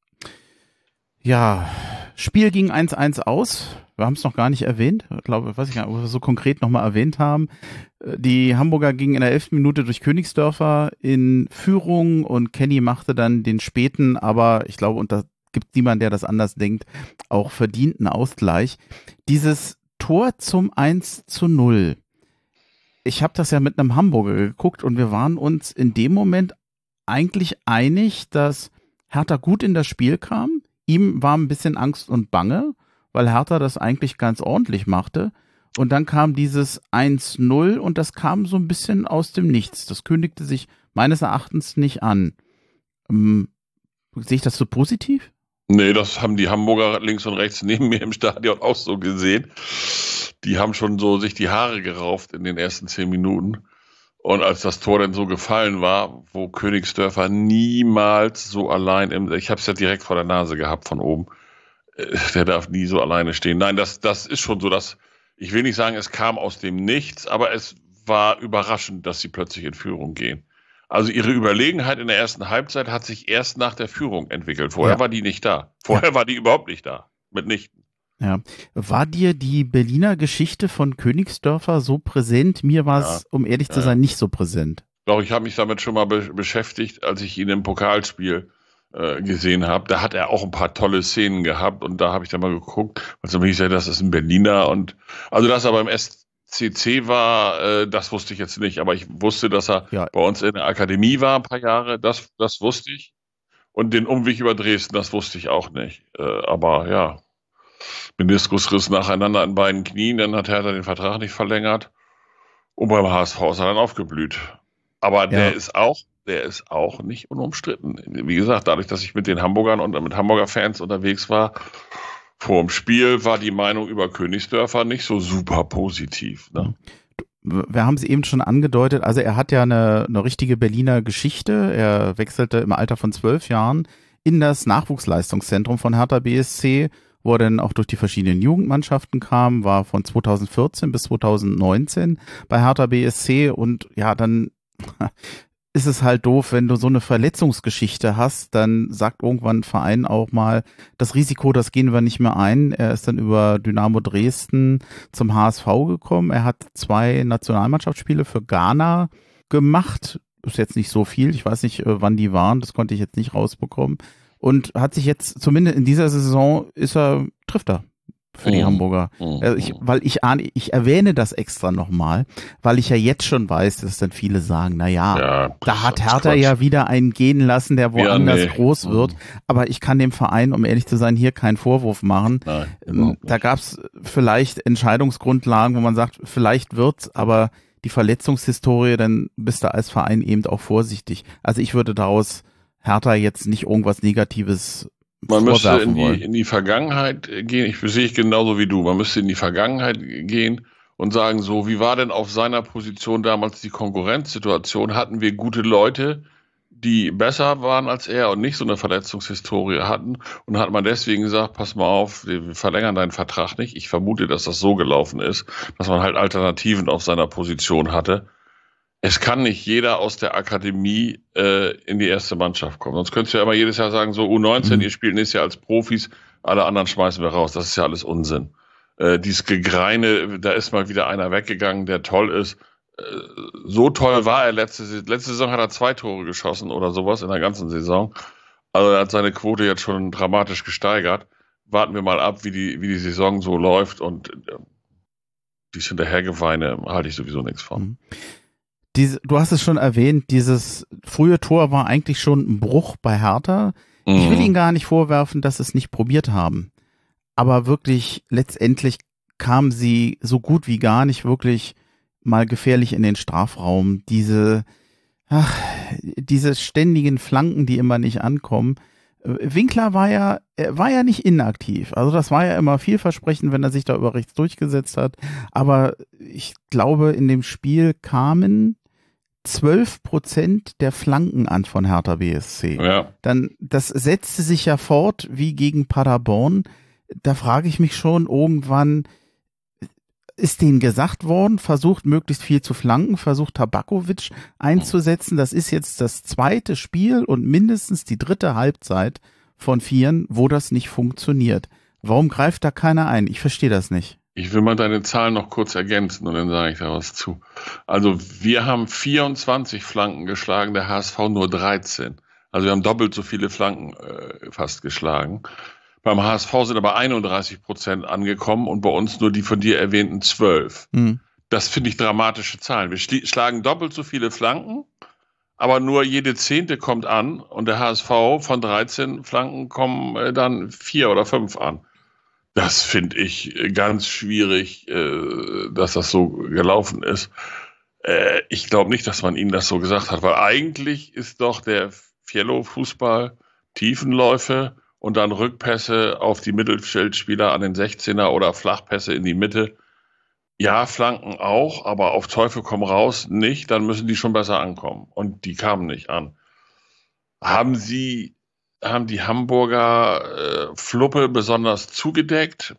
Ja, Spiel ging eins eins aus. Wir haben es noch gar nicht erwähnt. Ich glaube, weiß ich gar nicht, ob wir so konkret nochmal erwähnt haben. Die Hamburger gingen in der elften Minute durch Königsdörfer in Führung und Kenny machte dann den späten, aber ich glaube, und da gibt niemand, der das anders denkt, auch verdienten Ausgleich. Dieses Tor zum eins zu null. Ich habe das ja mit einem Hamburger geguckt und wir waren uns in dem Moment eigentlich einig, dass Hertha gut in das Spiel kam. Ihm war ein bisschen Angst und Bange, weil Hertha das eigentlich ganz ordentlich machte. Und dann kam dieses eins null und das kam so ein bisschen aus dem Nichts. Das kündigte sich meines Erachtens nicht an. Ähm, sehe ich das so positiv? Nee, das haben die Hamburger links und rechts neben mir im Stadion auch so gesehen. Die haben schon so sich die Haare gerauft in den ersten zehn Minuten. Und als das Tor dann so gefallen war, wo Königsdörfer niemals so allein im, ich habe es ja direkt vor der Nase gehabt von oben, der darf nie so alleine stehen. Nein, das, das ist schon so, dass, ich will nicht sagen, es kam aus dem Nichts, aber es war überraschend, dass sie plötzlich in Führung gehen. Also ihre Überlegenheit in der ersten Halbzeit hat sich erst nach der Führung entwickelt. Vorher ja. war die nicht da. Vorher ja. war die überhaupt nicht da. Mitnichten. Ja. War dir die Berliner Geschichte von Königsdörfer so präsent? Mir war es, ja. um ehrlich zu sein, ja. nicht so präsent. Doch, ich habe mich damit schon mal be- beschäftigt, als ich ihn im Pokalspiel äh, gesehen habe. Da hat er auch ein paar tolle Szenen gehabt und da habe ich dann mal geguckt, was also hieß ja, das ist ein Berliner und also dass er beim S C C war, äh, das wusste ich jetzt nicht, aber ich wusste, dass er ja. bei uns in der Akademie war ein paar Jahre, das, das wusste ich. Und den Umweg über Dresden, das wusste ich auch nicht. Äh, aber ja, Meniskusriss nacheinander an beiden Knien, dann hat Hertha den Vertrag nicht verlängert und beim H S V ist er dann aufgeblüht. Aber ja. der ist auch, der ist auch nicht unumstritten. Wie gesagt, dadurch, dass ich mit den Hamburgern und mit Hamburger Fans unterwegs war, vor dem Spiel war die Meinung über Königsdörfer nicht so super positiv. Ne? Wir haben es eben schon angedeutet, also er hat ja eine, eine richtige Berliner Geschichte. Er wechselte im Alter von zwölf Jahren in das Nachwuchsleistungszentrum von Hertha B S C, wo er dann auch durch die verschiedenen Jugendmannschaften kam, war von zweitausendvierzehn bis zweitausendneunzehn bei Hertha B S C und ja, dann ist es halt doof, wenn du so eine Verletzungsgeschichte hast, dann sagt irgendwann ein Verein auch mal, das Risiko, das gehen wir nicht mehr ein. Er ist dann über Dynamo Dresden zum H S V gekommen. Er hat zwei Nationalmannschaftsspiele für Ghana gemacht. Ist jetzt nicht so viel. Ich weiß nicht, wann die waren. Das konnte ich jetzt nicht rausbekommen. Und hat sich jetzt, zumindest in dieser Saison, ist er, trifft er. für die Mhm. Hamburger. Mhm. Also ich, weil ich ahne, ich erwähne das extra nochmal, weil ich ja jetzt schon weiß, dass dann viele sagen, na ja, Ja, da hat das ist Hertha Quatsch. ja wieder einen gehen lassen, der woanders nee. groß wird. Mhm. Aber ich kann dem Verein, um ehrlich zu sein, hier keinen Vorwurf machen. Nein, Ähm, überhaupt Da nicht. gab es vielleicht Entscheidungsgrundlagen, wo man sagt, vielleicht wird's, aber die Verletzungshistorie, dann bist du als Verein eben auch vorsichtig. Also ich würde daraus Hertha jetzt nicht irgendwas Negatives Man müsste vorwerfen in die, wollen. in die Vergangenheit gehen, ich sehe ich genauso wie du, man müsste in die Vergangenheit gehen und sagen, so, wie war denn auf seiner Position damals die Konkurrenzsituation? Hatten wir gute Leute, die besser waren als er und nicht so eine Verletzungshistorie hatten? Und hat man deswegen gesagt, pass mal auf, wir verlängern deinen Vertrag nicht? Ich vermute, dass das so gelaufen ist, dass man halt Alternativen auf seiner Position hatte. Es kann nicht jeder aus der Akademie äh, in die erste Mannschaft kommen. Sonst könntest du ja immer jedes Jahr sagen, so U neunzehn, Mhm. ihr spielt nächstes Jahr als Profis, alle anderen schmeißen wir raus. Das ist ja alles Unsinn. Äh, dieses Gegreine, da ist mal wieder einer weggegangen, der toll ist. Äh, so toll war er letzte Saison. Letzte Saison hat er zwei Tore geschossen oder sowas in der ganzen Saison. Also er hat seine Quote jetzt schon dramatisch gesteigert. Warten wir mal ab, wie die, wie die Saison so läuft, und äh, dies Hinterhergeweine halte ich sowieso nichts von. Mhm. Diese, du hast es schon erwähnt, dieses frühe Tor war eigentlich schon ein Bruch bei Hertha. Ich will Mhm. ihnen gar nicht vorwerfen, dass sie es nicht probiert haben. Aber wirklich, letztendlich kamen sie so gut wie gar nicht wirklich mal gefährlich in den Strafraum. Diese, ach, diese ständigen Flanken, die immer nicht ankommen. Äh, Winkler war ja, er war ja nicht inaktiv. Also das war ja immer vielversprechend, wenn er sich da über rechts durchgesetzt hat. Aber ich glaube, in dem Spiel kamen zwölf Prozent der Flanken an von Hertha B S C. Ja. Dann, das setzte sich ja fort wie gegen Paderborn. Da frage ich mich schon, irgendwann ist denen gesagt worden, versucht möglichst viel zu flanken, versucht Tabakovic einzusetzen. Das ist jetzt das zweite Spiel und mindestens die dritte Halbzeit von vieren, wo das nicht funktioniert. Warum greift da keiner ein? Ich verstehe das nicht. Ich will mal deine Zahlen noch kurz ergänzen und dann sage ich da was zu. Also wir haben vierundzwanzig Flanken geschlagen, der H S V nur dreizehn. Also wir haben doppelt so viele Flanken äh, fast geschlagen. Beim H S V sind aber einunddreißig Prozent angekommen und bei uns nur die von dir erwähnten zwölf. Hm. Das finde ich dramatische Zahlen. Wir schli- schlagen doppelt so viele Flanken, aber nur jede Zehnte kommt an und der H S V von dreizehn Flanken kommen äh, dann vier oder fünf an. Das finde ich ganz schwierig, äh, dass das so gelaufen ist. Äh, ich glaube nicht, dass man ihnen das so gesagt hat, weil eigentlich ist doch der Fiello-Fußball Tiefenläufe und dann Rückpässe auf die Mittelfeldspieler an den sechzehner oder Flachpässe in die Mitte. Ja, Flanken auch, aber auf Teufel komm raus nicht, dann müssen die schon besser ankommen. Und die kamen nicht an. Haben sie haben die Hamburger äh, Fluppe besonders zugedeckt?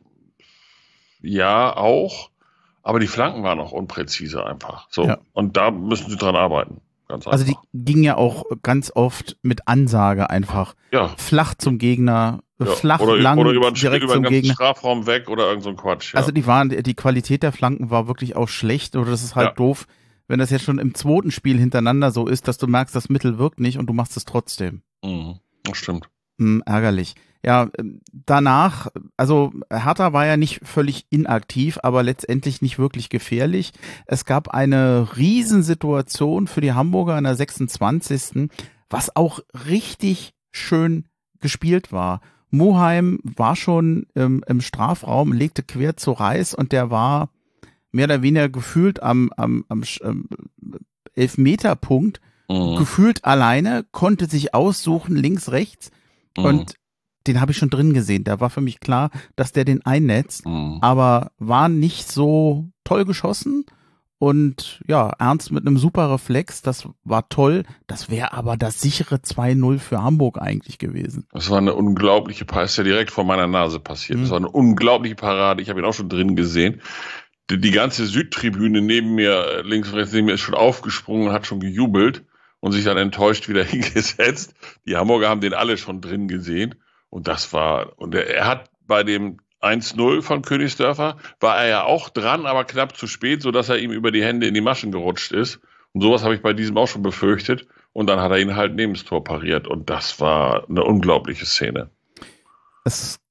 Ja, auch. Aber die Flanken waren auch unpräzise einfach. So. Ja. Und da müssen sie dran arbeiten. Ganz Also die einfach. ging ja auch ganz oft mit Ansage einfach Ja. flach zum Gegner, Ja. flach oder, lang oder über den, direkt über zum den ganzen Gegner. Strafraum weg oder irgend so ein Quatsch. Ja. Also die waren, die Qualität der Flanken war wirklich auch schlecht, oder das ist halt Ja. doof, wenn das jetzt schon im zweiten Spiel hintereinander so ist, dass du merkst, das Mittel wirkt nicht und du machst es trotzdem. Mhm. Das stimmt. Hm, ärgerlich. Ja, ähm, danach, also Hertha war ja nicht völlig inaktiv, aber letztendlich nicht wirklich gefährlich. Es gab eine Riesensituation für die Hamburger in der sechsundzwanzigsten, was auch richtig schön gespielt war. Muheim war schon ähm, im Strafraum, legte quer zu Reis und der war mehr oder weniger gefühlt am, am, am ähm, Elfmeterpunkt, Mhm. gefühlt alleine, konnte sich aussuchen, links, rechts. Mhm. Und den habe ich schon drin gesehen. Da war für mich klar, dass der den einnetzt, Mhm. aber war nicht so toll geschossen. Und ja, Ernst mit einem super Reflex, das war toll. Das wäre aber das sichere zwei null für Hamburg eigentlich gewesen. Das war eine unglaubliche Parade, ist ja direkt vor meiner Nase passiert. Mhm. Das war eine unglaubliche Parade, ich habe ihn auch schon drin gesehen. Die, die ganze Südtribüne neben mir, links und rechts neben mir, ist schon aufgesprungen und hat schon gejubelt und sich dann enttäuscht wieder hingesetzt. Die Hamburger haben den alle schon drin gesehen und das war, und er, er hat bei dem eins null von Königsdörfer, war er ja auch dran, aber knapp zu spät, sodass er ihm über die Hände in die Maschen gerutscht ist. Und sowas habe ich bei diesem auch schon befürchtet. Und dann hat er ihn halt neben das Tor pariert. Und das war eine unglaubliche Szene. Es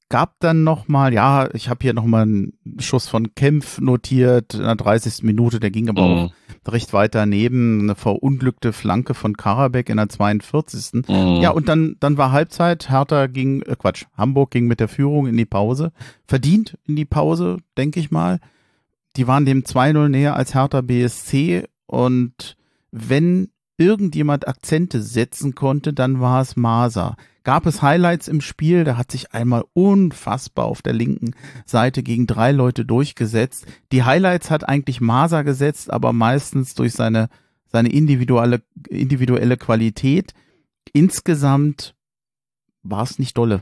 gab dann nochmal, ja, ich habe hier nochmal einen Schuss von Kempf notiert in der dreißigsten Minute, der ging aber mhm. auch recht weit daneben, eine verunglückte Flanke von Karabek in der zweiundvierzigsten Mhm. Ja, und dann dann war Halbzeit, Hertha ging, äh Quatsch, Hamburg ging mit der Führung in die Pause, verdient in die Pause, denke ich mal. Die waren dem zwei null näher als Hertha B S C und wenn irgendjemand Akzente setzen konnte, dann war es Maser. Gab es Highlights im Spiel, da hat sich einmal unfassbar auf der linken Seite gegen drei Leute durchgesetzt. Die Highlights hat eigentlich Maser gesetzt, aber meistens durch seine, seine individuelle, individuelle Qualität. Insgesamt war es nicht dolle.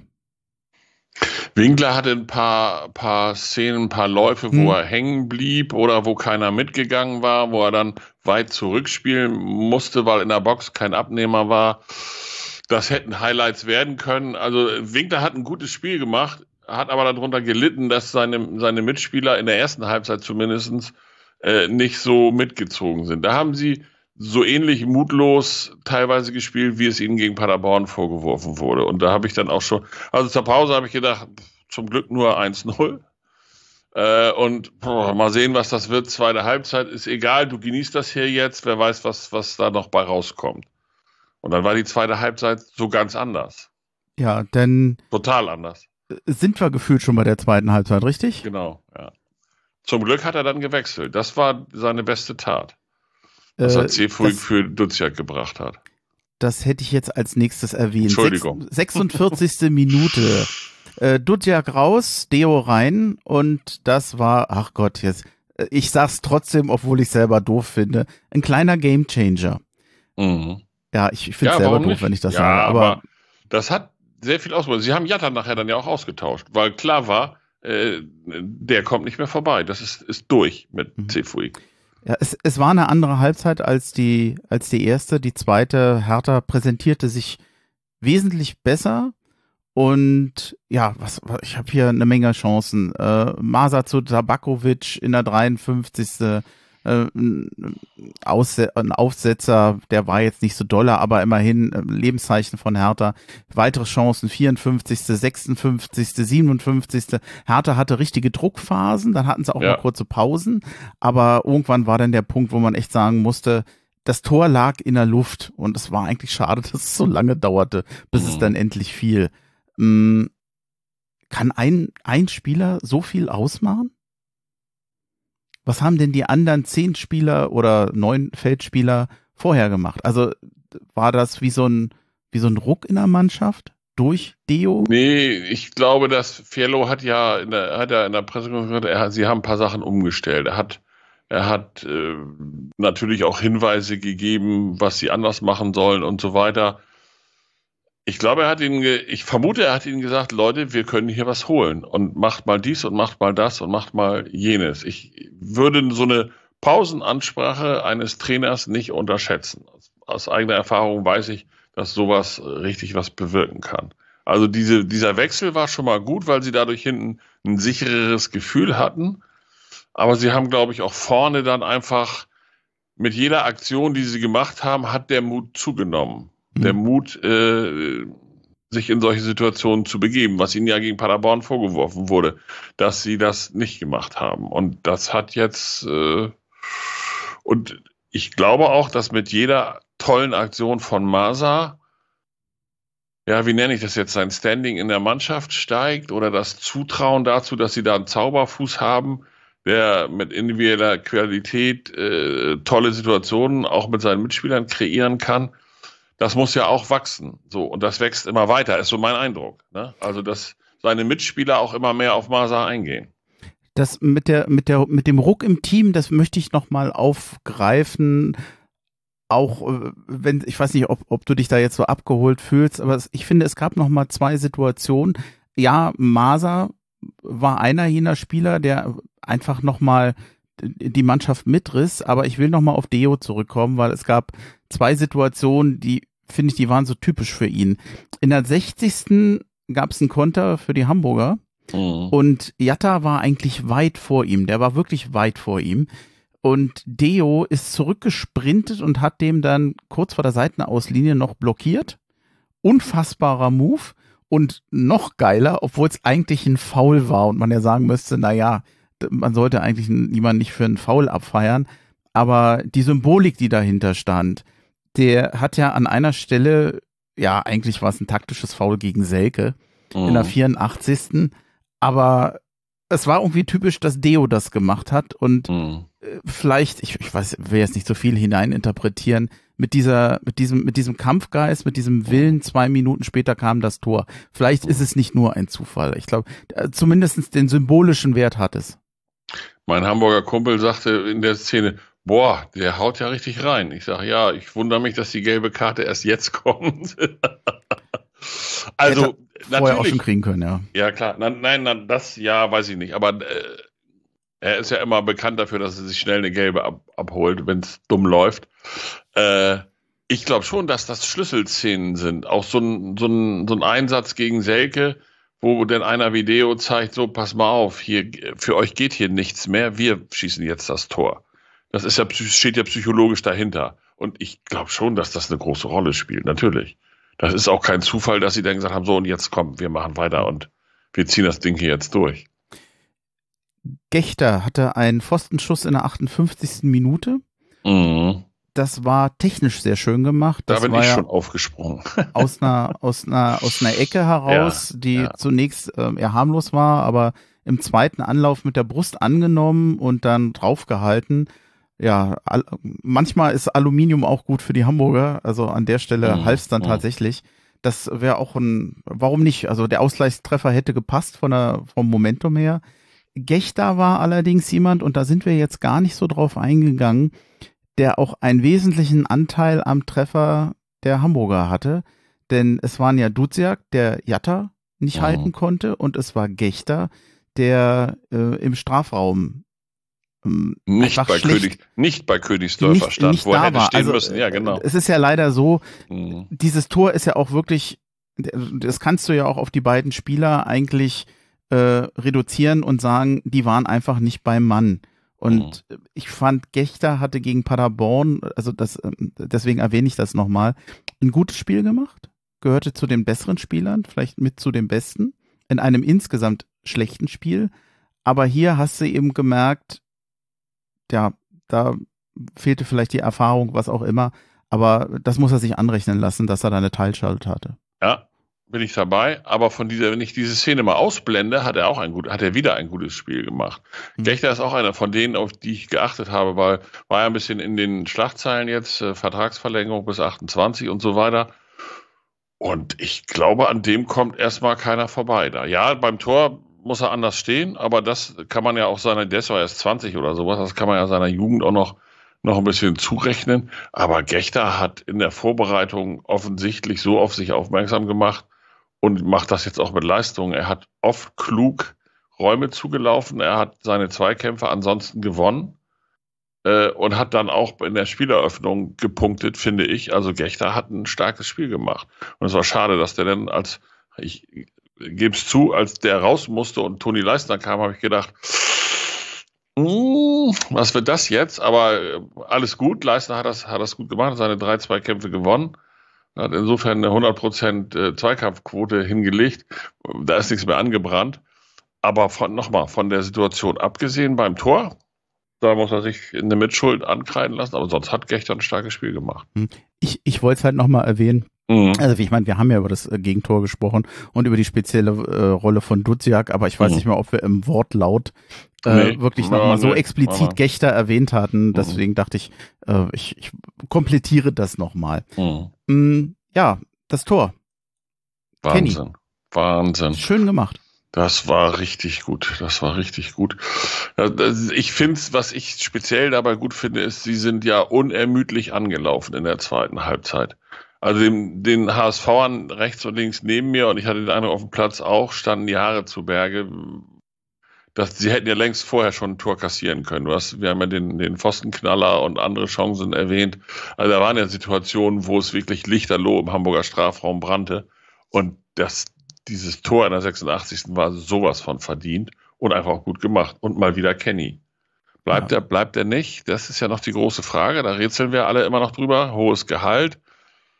Winkler hatte ein paar, paar Szenen, ein paar Läufe, wo hm. er hängen blieb oder wo keiner mitgegangen war, wo er dann weit zurückspielen musste, weil in der Box kein Abnehmer war. Das hätten Highlights werden können. Also Winkler hat ein gutes Spiel gemacht, hat aber darunter gelitten, dass seine, seine Mitspieler in der ersten Halbzeit zumindest äh, nicht so mitgezogen sind. Da haben sie so ähnlich mutlos teilweise gespielt, wie es ihnen gegen Paderborn vorgeworfen wurde. Und da habe ich dann auch schon, also zur Pause habe ich gedacht, zum Glück nur eins null. Äh, und boah, mal sehen, was das wird. Zweite Halbzeit ist egal, du genießt das hier jetzt, wer weiß, was, was da noch bei rauskommt. Und dann war die zweite Halbzeit so ganz anders. Ja, denn total anders. Sind wir gefühlt schon bei der zweiten Halbzeit, richtig? Genau, ja. Zum Glück hat er dann gewechselt. Das war seine beste Tat. Was äh, er Cefuig für Duziak gebracht hat. Das hätte ich jetzt als nächstes erwähnt. Entschuldigung. Sechs, sechsundvierzigste Minute. Äh, Duziak raus, Deo rein und das war, ach Gott, jetzt, ich sag's trotzdem, obwohl ich selber doof finde, ein kleiner Gamechanger. Mhm. Ja, ich finde es ja, selber doof, nicht? wenn ich das ja, sage. Aber, aber das hat sehr viel ausgemacht. Sie haben Jatta nachher dann ja auch ausgetauscht, weil klar war, äh, der kommt nicht mehr vorbei. Das ist, ist durch mit mhm. Cefuig. Ja, es, es war eine andere Halbzeit als die, als die erste. Die zweite, Hertha präsentierte sich wesentlich besser. Und ja, was, ich habe hier eine Menge Chancen. Äh, Maser zu Tabakovic in der dreiundfünfzigsten Äh, ein, Ausse- ein Aufsetzer, der war jetzt nicht so doller, aber immerhin äh, Lebenszeichen von Hertha. Weitere Chancen, vierundfünfzigste, sechsundfünfzigste, siebenundfünfzigste Hertha hatte richtige Druckphasen, dann hatten sie auch ja. mal kurze Pausen, aber irgendwann war dann der Punkt, wo man echt sagen musste, das Tor lag in der Luft und es war eigentlich schade, dass es so lange dauerte, bis mhm. es dann endlich fiel. Mhm. Kann ein, ein Spieler so viel ausmachen? Was haben denn die anderen zehn Spieler oder neun Feldspieler vorher gemacht? Also war das wie so ein, wie so ein Ruck in der Mannschaft durch Deo? Nee, ich glaube, dass Fiello hat ja in der, hat ja in der Pressekonferenz gesagt, er, sie haben ein paar Sachen umgestellt. Er hat, er hat äh, natürlich auch Hinweise gegeben, was sie anders machen sollen und so weiter. Ich glaube, er hat ihnen, ge- ich vermute, er hat ihnen gesagt, Leute, wir können hier was holen und macht mal dies und macht mal das und macht mal jenes. Ich würde so eine Pausenansprache eines Trainers nicht unterschätzen. Aus, aus eigener Erfahrung weiß ich, dass sowas richtig was bewirken kann. Also diese, dieser Wechsel war schon mal gut, weil sie dadurch hinten ein sichereres Gefühl hatten. Aber sie haben, glaube ich, auch vorne dann einfach mit jeder Aktion, die sie gemacht haben, hat der Mut zugenommen. Der Mut, äh, sich in solche Situationen zu begeben, was ihnen ja gegen Paderborn vorgeworfen wurde, dass sie das nicht gemacht haben. Und das hat jetzt, äh, und ich glaube auch, dass mit jeder tollen Aktion von Maser, ja, wie nenne ich das jetzt, sein Standing in der Mannschaft steigt oder das Zutrauen dazu, dass sie da einen Zauberfuß haben, der mit individueller Qualität äh, tolle Situationen auch mit seinen Mitspielern kreieren kann. Das muss ja auch wachsen, so, und das wächst immer weiter, ist so mein Eindruck, ne? Also, dass seine Mitspieler auch immer mehr auf Maser eingehen. Das mit der, mit der, mit dem Ruck im Team, das möchte ich nochmal aufgreifen, auch wenn, ich weiß nicht, ob, ob du dich da jetzt so abgeholt fühlst, aber ich finde, es gab nochmal zwei Situationen. Ja, Maser war einer jener Spieler, der einfach nochmal die Mannschaft mitriss, aber ich will nochmal auf Deo zurückkommen, weil es gab zwei Situationen, die, finde ich, die waren so typisch für ihn. In der sechzigsten gab es einen Konter für die Hamburger mhm. und Jatta war eigentlich weit vor ihm, der war wirklich weit vor ihm und Deo ist zurückgesprintet und hat dem dann kurz vor der Seitenauslinie noch blockiert. Unfassbarer Move. Und noch geiler, obwohl es eigentlich ein Foul war und man ja sagen müsste, naja, man sollte eigentlich niemanden nicht für einen Foul abfeiern, aber die Symbolik, die dahinter stand, der hat ja an einer Stelle, ja, eigentlich war es ein taktisches Foul gegen Selke mhm. in der vierundachtzigsten Aber es war irgendwie typisch, dass Deo das gemacht hat und mhm. vielleicht, ich, ich weiß, will jetzt nicht so viel hineininterpretieren, mit dieser, mit diesem, mit diesem Kampfgeist, mit diesem Willen, zwei Minuten später kam das Tor. Vielleicht ist es nicht nur ein Zufall. Ich glaube, zumindest den symbolischen Wert hat es. Mein Hamburger Kumpel sagte in der Szene, boah, der haut ja richtig rein. Ich sage, ja, ich wundere mich, dass die gelbe Karte erst jetzt kommt. Also, hätte vorher auch schon kriegen können, ja. Ja, klar. Nein, nein, das, ja, weiß ich nicht. Aber äh, er ist ja immer bekannt dafür, dass er sich schnell eine gelbe ab, abholt, wenn es dumm läuft. Äh, ich glaube schon, dass das Schlüsselszenen sind. Auch so ein, so ein, so ein Einsatz gegen Selke, wo denn einer Video zeigt, so, pass mal auf, hier, für euch geht hier nichts mehr, wir schießen jetzt das Tor. Das ist ja, steht ja psychologisch dahinter. Und ich glaube schon, dass das eine große Rolle spielt, natürlich. Das ist auch kein Zufall, dass sie dann gesagt haben, so, und jetzt komm, wir machen weiter und wir ziehen das Ding hier jetzt durch. Gechter hatte einen Pfostenschuss in der achtundfünfzigsten Minute. Mhm. Das war technisch sehr schön gemacht. Das da bin war ich ja schon aufgesprungen. aus einer, aus einer, aus einer Ecke heraus, ja, die ja. zunächst äh, eher harmlos war, aber im zweiten Anlauf mit der Brust angenommen und dann draufgehalten. Ja, al- manchmal ist Aluminium auch gut für die Hamburger. Also an der Stelle mhm. half es dann mhm. tatsächlich. Das wäre auch ein, warum nicht? Also der Ausgleichstreffer hätte gepasst von der, vom Momentum her. Gechter war allerdings jemand, und da sind wir jetzt gar nicht so drauf eingegangen, der auch einen wesentlichen Anteil am Treffer der Hamburger hatte. Denn es waren ja Duziak, der Jatta nicht mhm. halten konnte, und es war Gechter, der äh, im Strafraum ähm, nicht, bei schlecht, König, nicht bei Königsdörfer nicht, stand, nicht wo er da hätte war. stehen Also, müssen. Ja, genau. Es ist ja leider so, Mhm. dieses Tor ist ja auch wirklich, das kannst du ja auch auf die beiden Spieler eigentlich äh, reduzieren und sagen, die waren einfach nicht beim Mann. Und mhm. ich fand, Gechter hatte gegen Paderborn, also das, deswegen erwähne ich das nochmal, ein gutes Spiel gemacht, gehörte zu den besseren Spielern, vielleicht mit zu den besten, in einem insgesamt schlechten Spiel. Aber hier hast du eben gemerkt, ja, da fehlte vielleicht die Erfahrung, was auch immer, aber das muss er sich anrechnen lassen, dass er da eine Teilschuld hatte. Ja, bin ich dabei. Aber von dieser, wenn ich diese Szene mal ausblende, hat er auch ein gut, hat er wieder ein gutes Spiel gemacht. Mhm. Gechter ist auch einer von denen, auf die ich geachtet habe, weil war ja ein bisschen in den Schlagzeilen jetzt, äh, Vertragsverlängerung bis achtundzwanzig und so weiter. Und ich glaube, an dem kommt erstmal keiner vorbei da. Ja, beim Tor muss er anders stehen, aber das kann man ja auch seiner, der war erst zwanzig oder sowas, das kann man ja seiner Jugend auch noch noch ein bisschen zurechnen, aber Gechter hat in der Vorbereitung offensichtlich so auf sich aufmerksam gemacht und macht das jetzt auch mit Leistung. Er hat oft klug Räume zugelaufen, er hat seine Zweikämpfe ansonsten gewonnen äh, und hat dann auch in der Spieleröffnung gepunktet, finde ich. Also Gechter hat ein starkes Spiel gemacht. Und es war schade, dass der dann als, ich gebe es zu, als der raus musste und Toni Leistner kam, habe ich gedacht, was wird das jetzt? Aber alles gut. Leistner hat das, hat das gut gemacht, hat seine drei Zweikämpfe gewonnen. Hat insofern eine hundert Prozent Zweikampfquote hingelegt. Da ist nichts mehr angebrannt. Aber von, nochmal, von der Situation abgesehen beim Tor, da muss er sich eine Mitschuld ankreiden lassen. Aber sonst hat Gechter ein starkes Spiel gemacht. Ich, ich wollte es halt nochmal erwähnen. Mhm. Also ich meine, wir haben ja über das äh, Gegentor gesprochen und über die spezielle äh, Rolle von Duziak, aber ich weiß mhm. nicht mehr, ob wir im Wortlaut äh, nee. wirklich nochmal ja, so nee. explizit Gechter erwähnt hatten. Deswegen mhm. dachte ich, äh, ich, ich komplettiere das nochmal. Mhm. Mm, ja, das Tor. Wahnsinn. Kenny. Wahnsinn. Schön gemacht. Das war richtig gut. Das war richtig gut. Ich finde, was ich speziell dabei gut finde, ist, sie sind ja unermüdlich angelaufen in der zweiten Halbzeit. Also dem, den HSVern rechts und links neben mir, und ich hatte den Eindruck, auf dem Platz auch, standen die Haare zu Berge. Das, sie hätten ja längst vorher schon ein Tor kassieren können. Du hast, wir haben ja den, den Pfostenknaller und andere Chancen erwähnt. Also da waren ja Situationen, wo es wirklich lichterloh im Hamburger Strafraum brannte. Und das, dieses Tor in der sechsundachtzigsten war sowas von verdient und einfach auch gut gemacht. Und mal wieder Kenny. Bleibt ja. er, bleibt er nicht? Das ist ja noch die große Frage. Da rätseln wir alle immer noch drüber. Hohes Gehalt.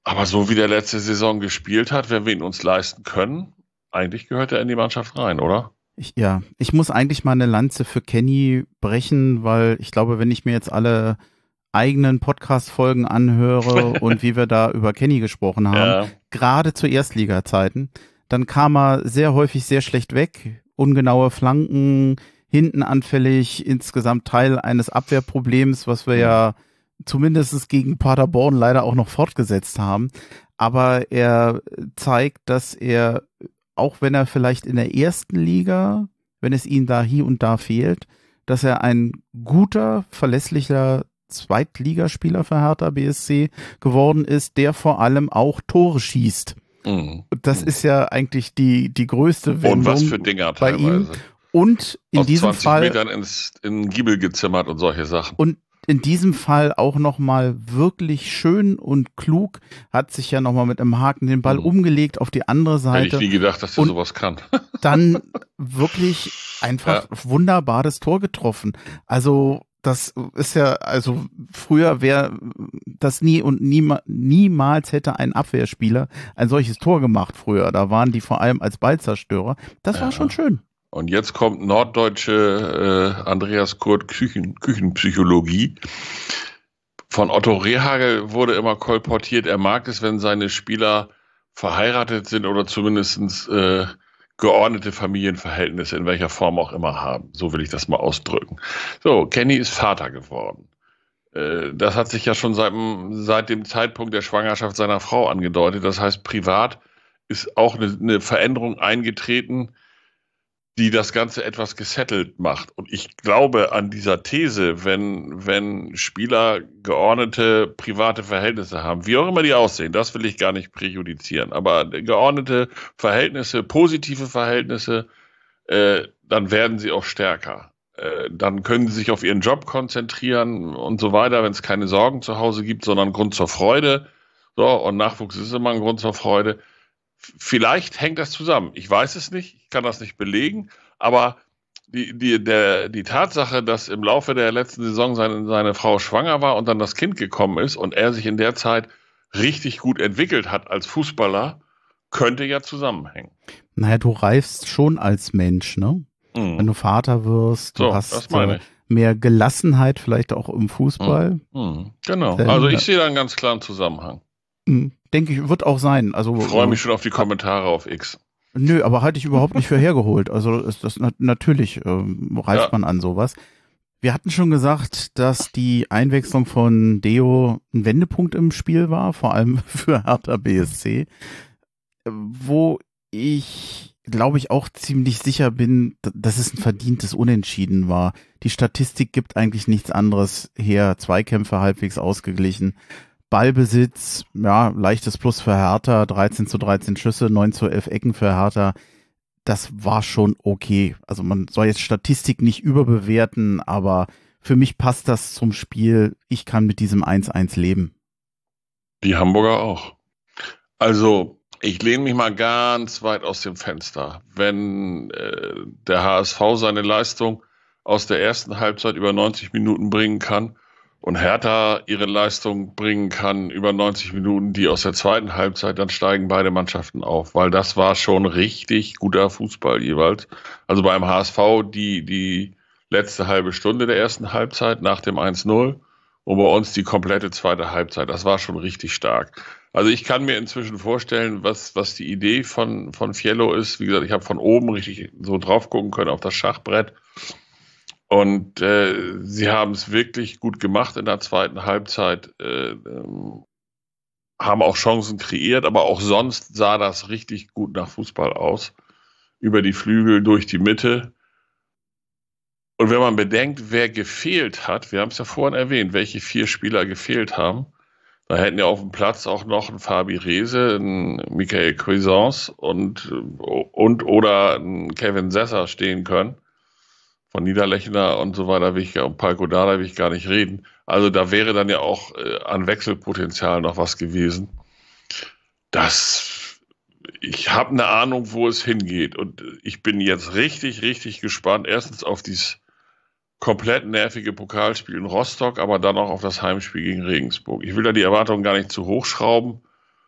Aber so wie der letzte Saison gespielt hat, wenn wir ihn uns leisten können, eigentlich gehört er in die Mannschaft rein, oder? Ich, ja, ich muss eigentlich mal eine Lanze für Kenny brechen, weil ich glaube, wenn ich mir jetzt alle eigenen Podcast-Folgen anhöre und wie wir da über Kenny gesprochen haben, ja. gerade zu Erstliga-Zeiten, dann kam er sehr häufig sehr schlecht weg, ungenaue Flanken, hinten anfällig, insgesamt Teil eines Abwehrproblems, was wir ja zumindest gegen Paderborn leider auch noch fortgesetzt haben. Aber er zeigt, dass er, auch wenn er vielleicht in der ersten Liga, wenn es ihm da hier und da fehlt, dass er ein guter, verlässlicher Zweitligaspieler für Hertha B S C geworden ist, der vor allem auch Tore schießt. Mhm. Das ist ja eigentlich die, die größte Wendung und was für Dinger bei teilweise. ihm. Und in Aus diesem zwanzig Fall Metern ins, in den Giebel gezimmert und solche Sachen. Und in diesem Fall auch nochmal wirklich schön und klug, hat sich ja nochmal mit einem Haken den Ball mhm. umgelegt auf die andere Seite. Hätte ich nie gedacht, dass er sowas kann. Dann wirklich einfach ja. wunderbar das Tor getroffen. Also das ist ja, also früher wäre das nie und niema, niemals hätte ein Abwehrspieler ein solches Tor gemacht früher. Da waren die vor allem als Ballzerstörer. Das ja. war schon schön. Und jetzt kommt norddeutsche äh, Andreas Kurt Küchen, Küchenpsychologie. Von Otto Rehhagel wurde immer kolportiert, er mag es, wenn seine Spieler verheiratet sind oder zumindest äh, geordnete Familienverhältnisse in welcher Form auch immer haben. So will ich das mal ausdrücken. So, Kenny ist Vater geworden. Äh, das hat sich ja schon seit, seit dem Zeitpunkt der Schwangerschaft seiner Frau angedeutet. Das heißt, privat ist auch eine, eine Veränderung eingetreten, die das Ganze etwas gesettelt macht. Und ich glaube an dieser These, wenn, wenn Spieler geordnete private Verhältnisse haben, wie auch immer die aussehen, das will ich gar nicht präjudizieren, aber geordnete Verhältnisse, positive Verhältnisse, äh, dann werden sie auch stärker. Äh, dann können sie sich auf ihren Job konzentrieren und so weiter, wenn es keine Sorgen zu Hause gibt, sondern Grund zur Freude. So, und Nachwuchs ist immer ein Grund zur Freude. Vielleicht hängt das zusammen. Ich weiß es nicht, ich kann das nicht belegen, aber die, die, der, die Tatsache, dass im Laufe der letzten Saison seine, seine Frau schwanger war und dann das Kind gekommen ist und er sich in der Zeit richtig gut entwickelt hat als Fußballer, könnte ja zusammenhängen. Naja, du reifst schon als Mensch, ne? Mhm. Wenn du Vater wirst, du so, hast äh, mehr Gelassenheit vielleicht auch im Fußball. Mhm. Mhm. Genau, Denn, also ich sehe da einen ganz klaren Zusammenhang. Denke ich, wird auch sein. Also, ich freue mich schon auf die Kommentare auf X. Nö, aber halte ich überhaupt nicht für hergeholt. Also ist das natürlich ähm, reift ja. man an sowas. Wir hatten schon gesagt, dass die Einwechslung von Deo ein Wendepunkt im Spiel war, vor allem für Hertha B S C, wo ich, glaube ich, auch ziemlich sicher bin, dass es ein verdientes Unentschieden war. Die Statistik gibt eigentlich nichts anderes her. Zweikämpfe halbwegs ausgeglichen. Ballbesitz, ja, leichtes Plus für Hertha, dreizehn zu dreizehn Schüsse, neun zu elf Ecken für Hertha. Das war schon okay. Also man soll jetzt Statistik nicht überbewerten, aber für mich passt das zum Spiel. Ich kann mit diesem eins eins leben. Die Hamburger auch. Also ich lehne mich mal ganz weit aus dem Fenster. Wenn äh, der H S V seine Leistung aus der ersten Halbzeit über neunzig Minuten bringen kann, und Hertha ihre Leistung bringen kann über neunzig Minuten, die aus der zweiten Halbzeit, dann steigen beide Mannschaften auf, weil das war schon richtig guter Fußball jeweils. Also beim H S V die, die letzte halbe Stunde der ersten Halbzeit nach dem eins null und bei uns die komplette zweite Halbzeit. Das war schon richtig stark. Also ich kann mir inzwischen vorstellen, was, was die Idee von, von Fiello ist. Wie gesagt, ich habe von oben richtig so drauf gucken können auf das Schachbrett. Und äh, sie haben es wirklich gut gemacht in der zweiten Halbzeit, äh, ähm, haben auch Chancen kreiert, aber auch sonst sah das richtig gut nach Fußball aus. Über die Flügel, durch die Mitte. Und wenn man bedenkt, wer gefehlt hat, wir haben es ja vorhin erwähnt, welche vier Spieler gefehlt haben, da hätten ja auf dem Platz auch noch ein Fabi Rehse, ein Michael Cuisance und, und oder ein Kevin Sesser stehen können. Von Niederlechner und so weiter will ich, und Palko Dardai will ich gar nicht reden. Also da wäre dann ja auch äh, an Wechselpotenzial noch was gewesen. Das, ich habe eine Ahnung, wo es hingeht. Und ich bin jetzt richtig, richtig gespannt. Erstens auf dieses komplett nervige Pokalspiel in Rostock, aber dann auch auf das Heimspiel gegen Regensburg. Ich will da die Erwartungen gar nicht zu hoch schrauben.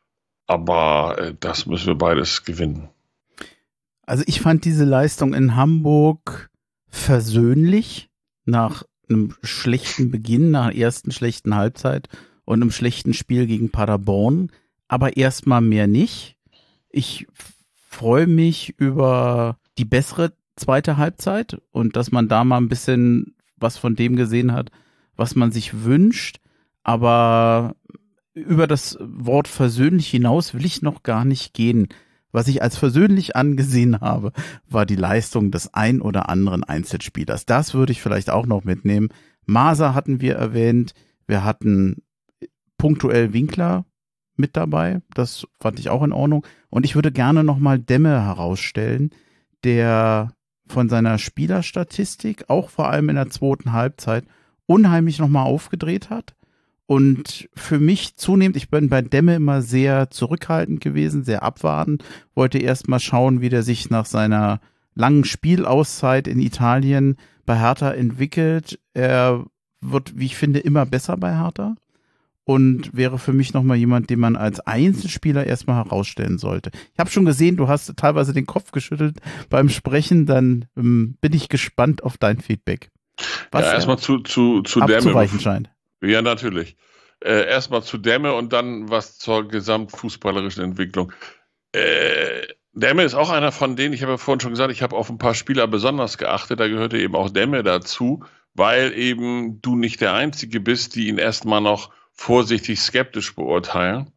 aber äh, das müssen wir beides gewinnen. Also ich fand diese Leistung in Hamburg versöhnlich nach einem schlechten Beginn, nach einer ersten schlechten Halbzeit und einem schlechten Spiel gegen Paderborn, aber erstmal mehr nicht. Ich freue mich über die bessere zweite Halbzeit und dass man da mal ein bisschen was von dem gesehen hat, was man sich wünscht, aber über das Wort versöhnlich hinaus will ich noch gar nicht gehen. Was ich als versöhnlich angesehen habe, war die Leistung des ein oder anderen Einzelspielers. Das würde ich vielleicht auch noch mitnehmen. Maser hatten wir erwähnt. Wir hatten punktuell Winkler mit dabei. Das fand ich auch in Ordnung. Und ich würde gerne nochmal Demme herausstellen, der von seiner Spielerstatistik, auch vor allem in der zweiten Halbzeit, unheimlich nochmal aufgedreht hat. Und für mich zunehmend, ich bin bei Demme immer sehr zurückhaltend gewesen, sehr abwartend, wollte erst mal schauen, wie der sich nach seiner langen Spielauszeit in Italien bei Hertha entwickelt. Er wird, wie ich finde, immer besser bei Hertha und wäre für mich nochmal jemand, den man als Einzelspieler erstmal herausstellen sollte. Ich habe schon gesehen, du hast teilweise den Kopf geschüttelt beim Sprechen, dann ähm, bin ich gespannt auf dein Feedback. Was ja, erstmal zu, zu, zu Demme. Abzuweichen scheint. Ja, natürlich. Äh, erstmal zu Demme und dann was zur gesamtfußballerischen Entwicklung. Äh, Demme ist auch einer von denen, ich habe ja vorhin schon gesagt, ich habe auf ein paar Spieler besonders geachtet, da gehörte eben auch Demme dazu, weil eben du nicht der Einzige bist, die ihn erstmal noch vorsichtig skeptisch beurteilen.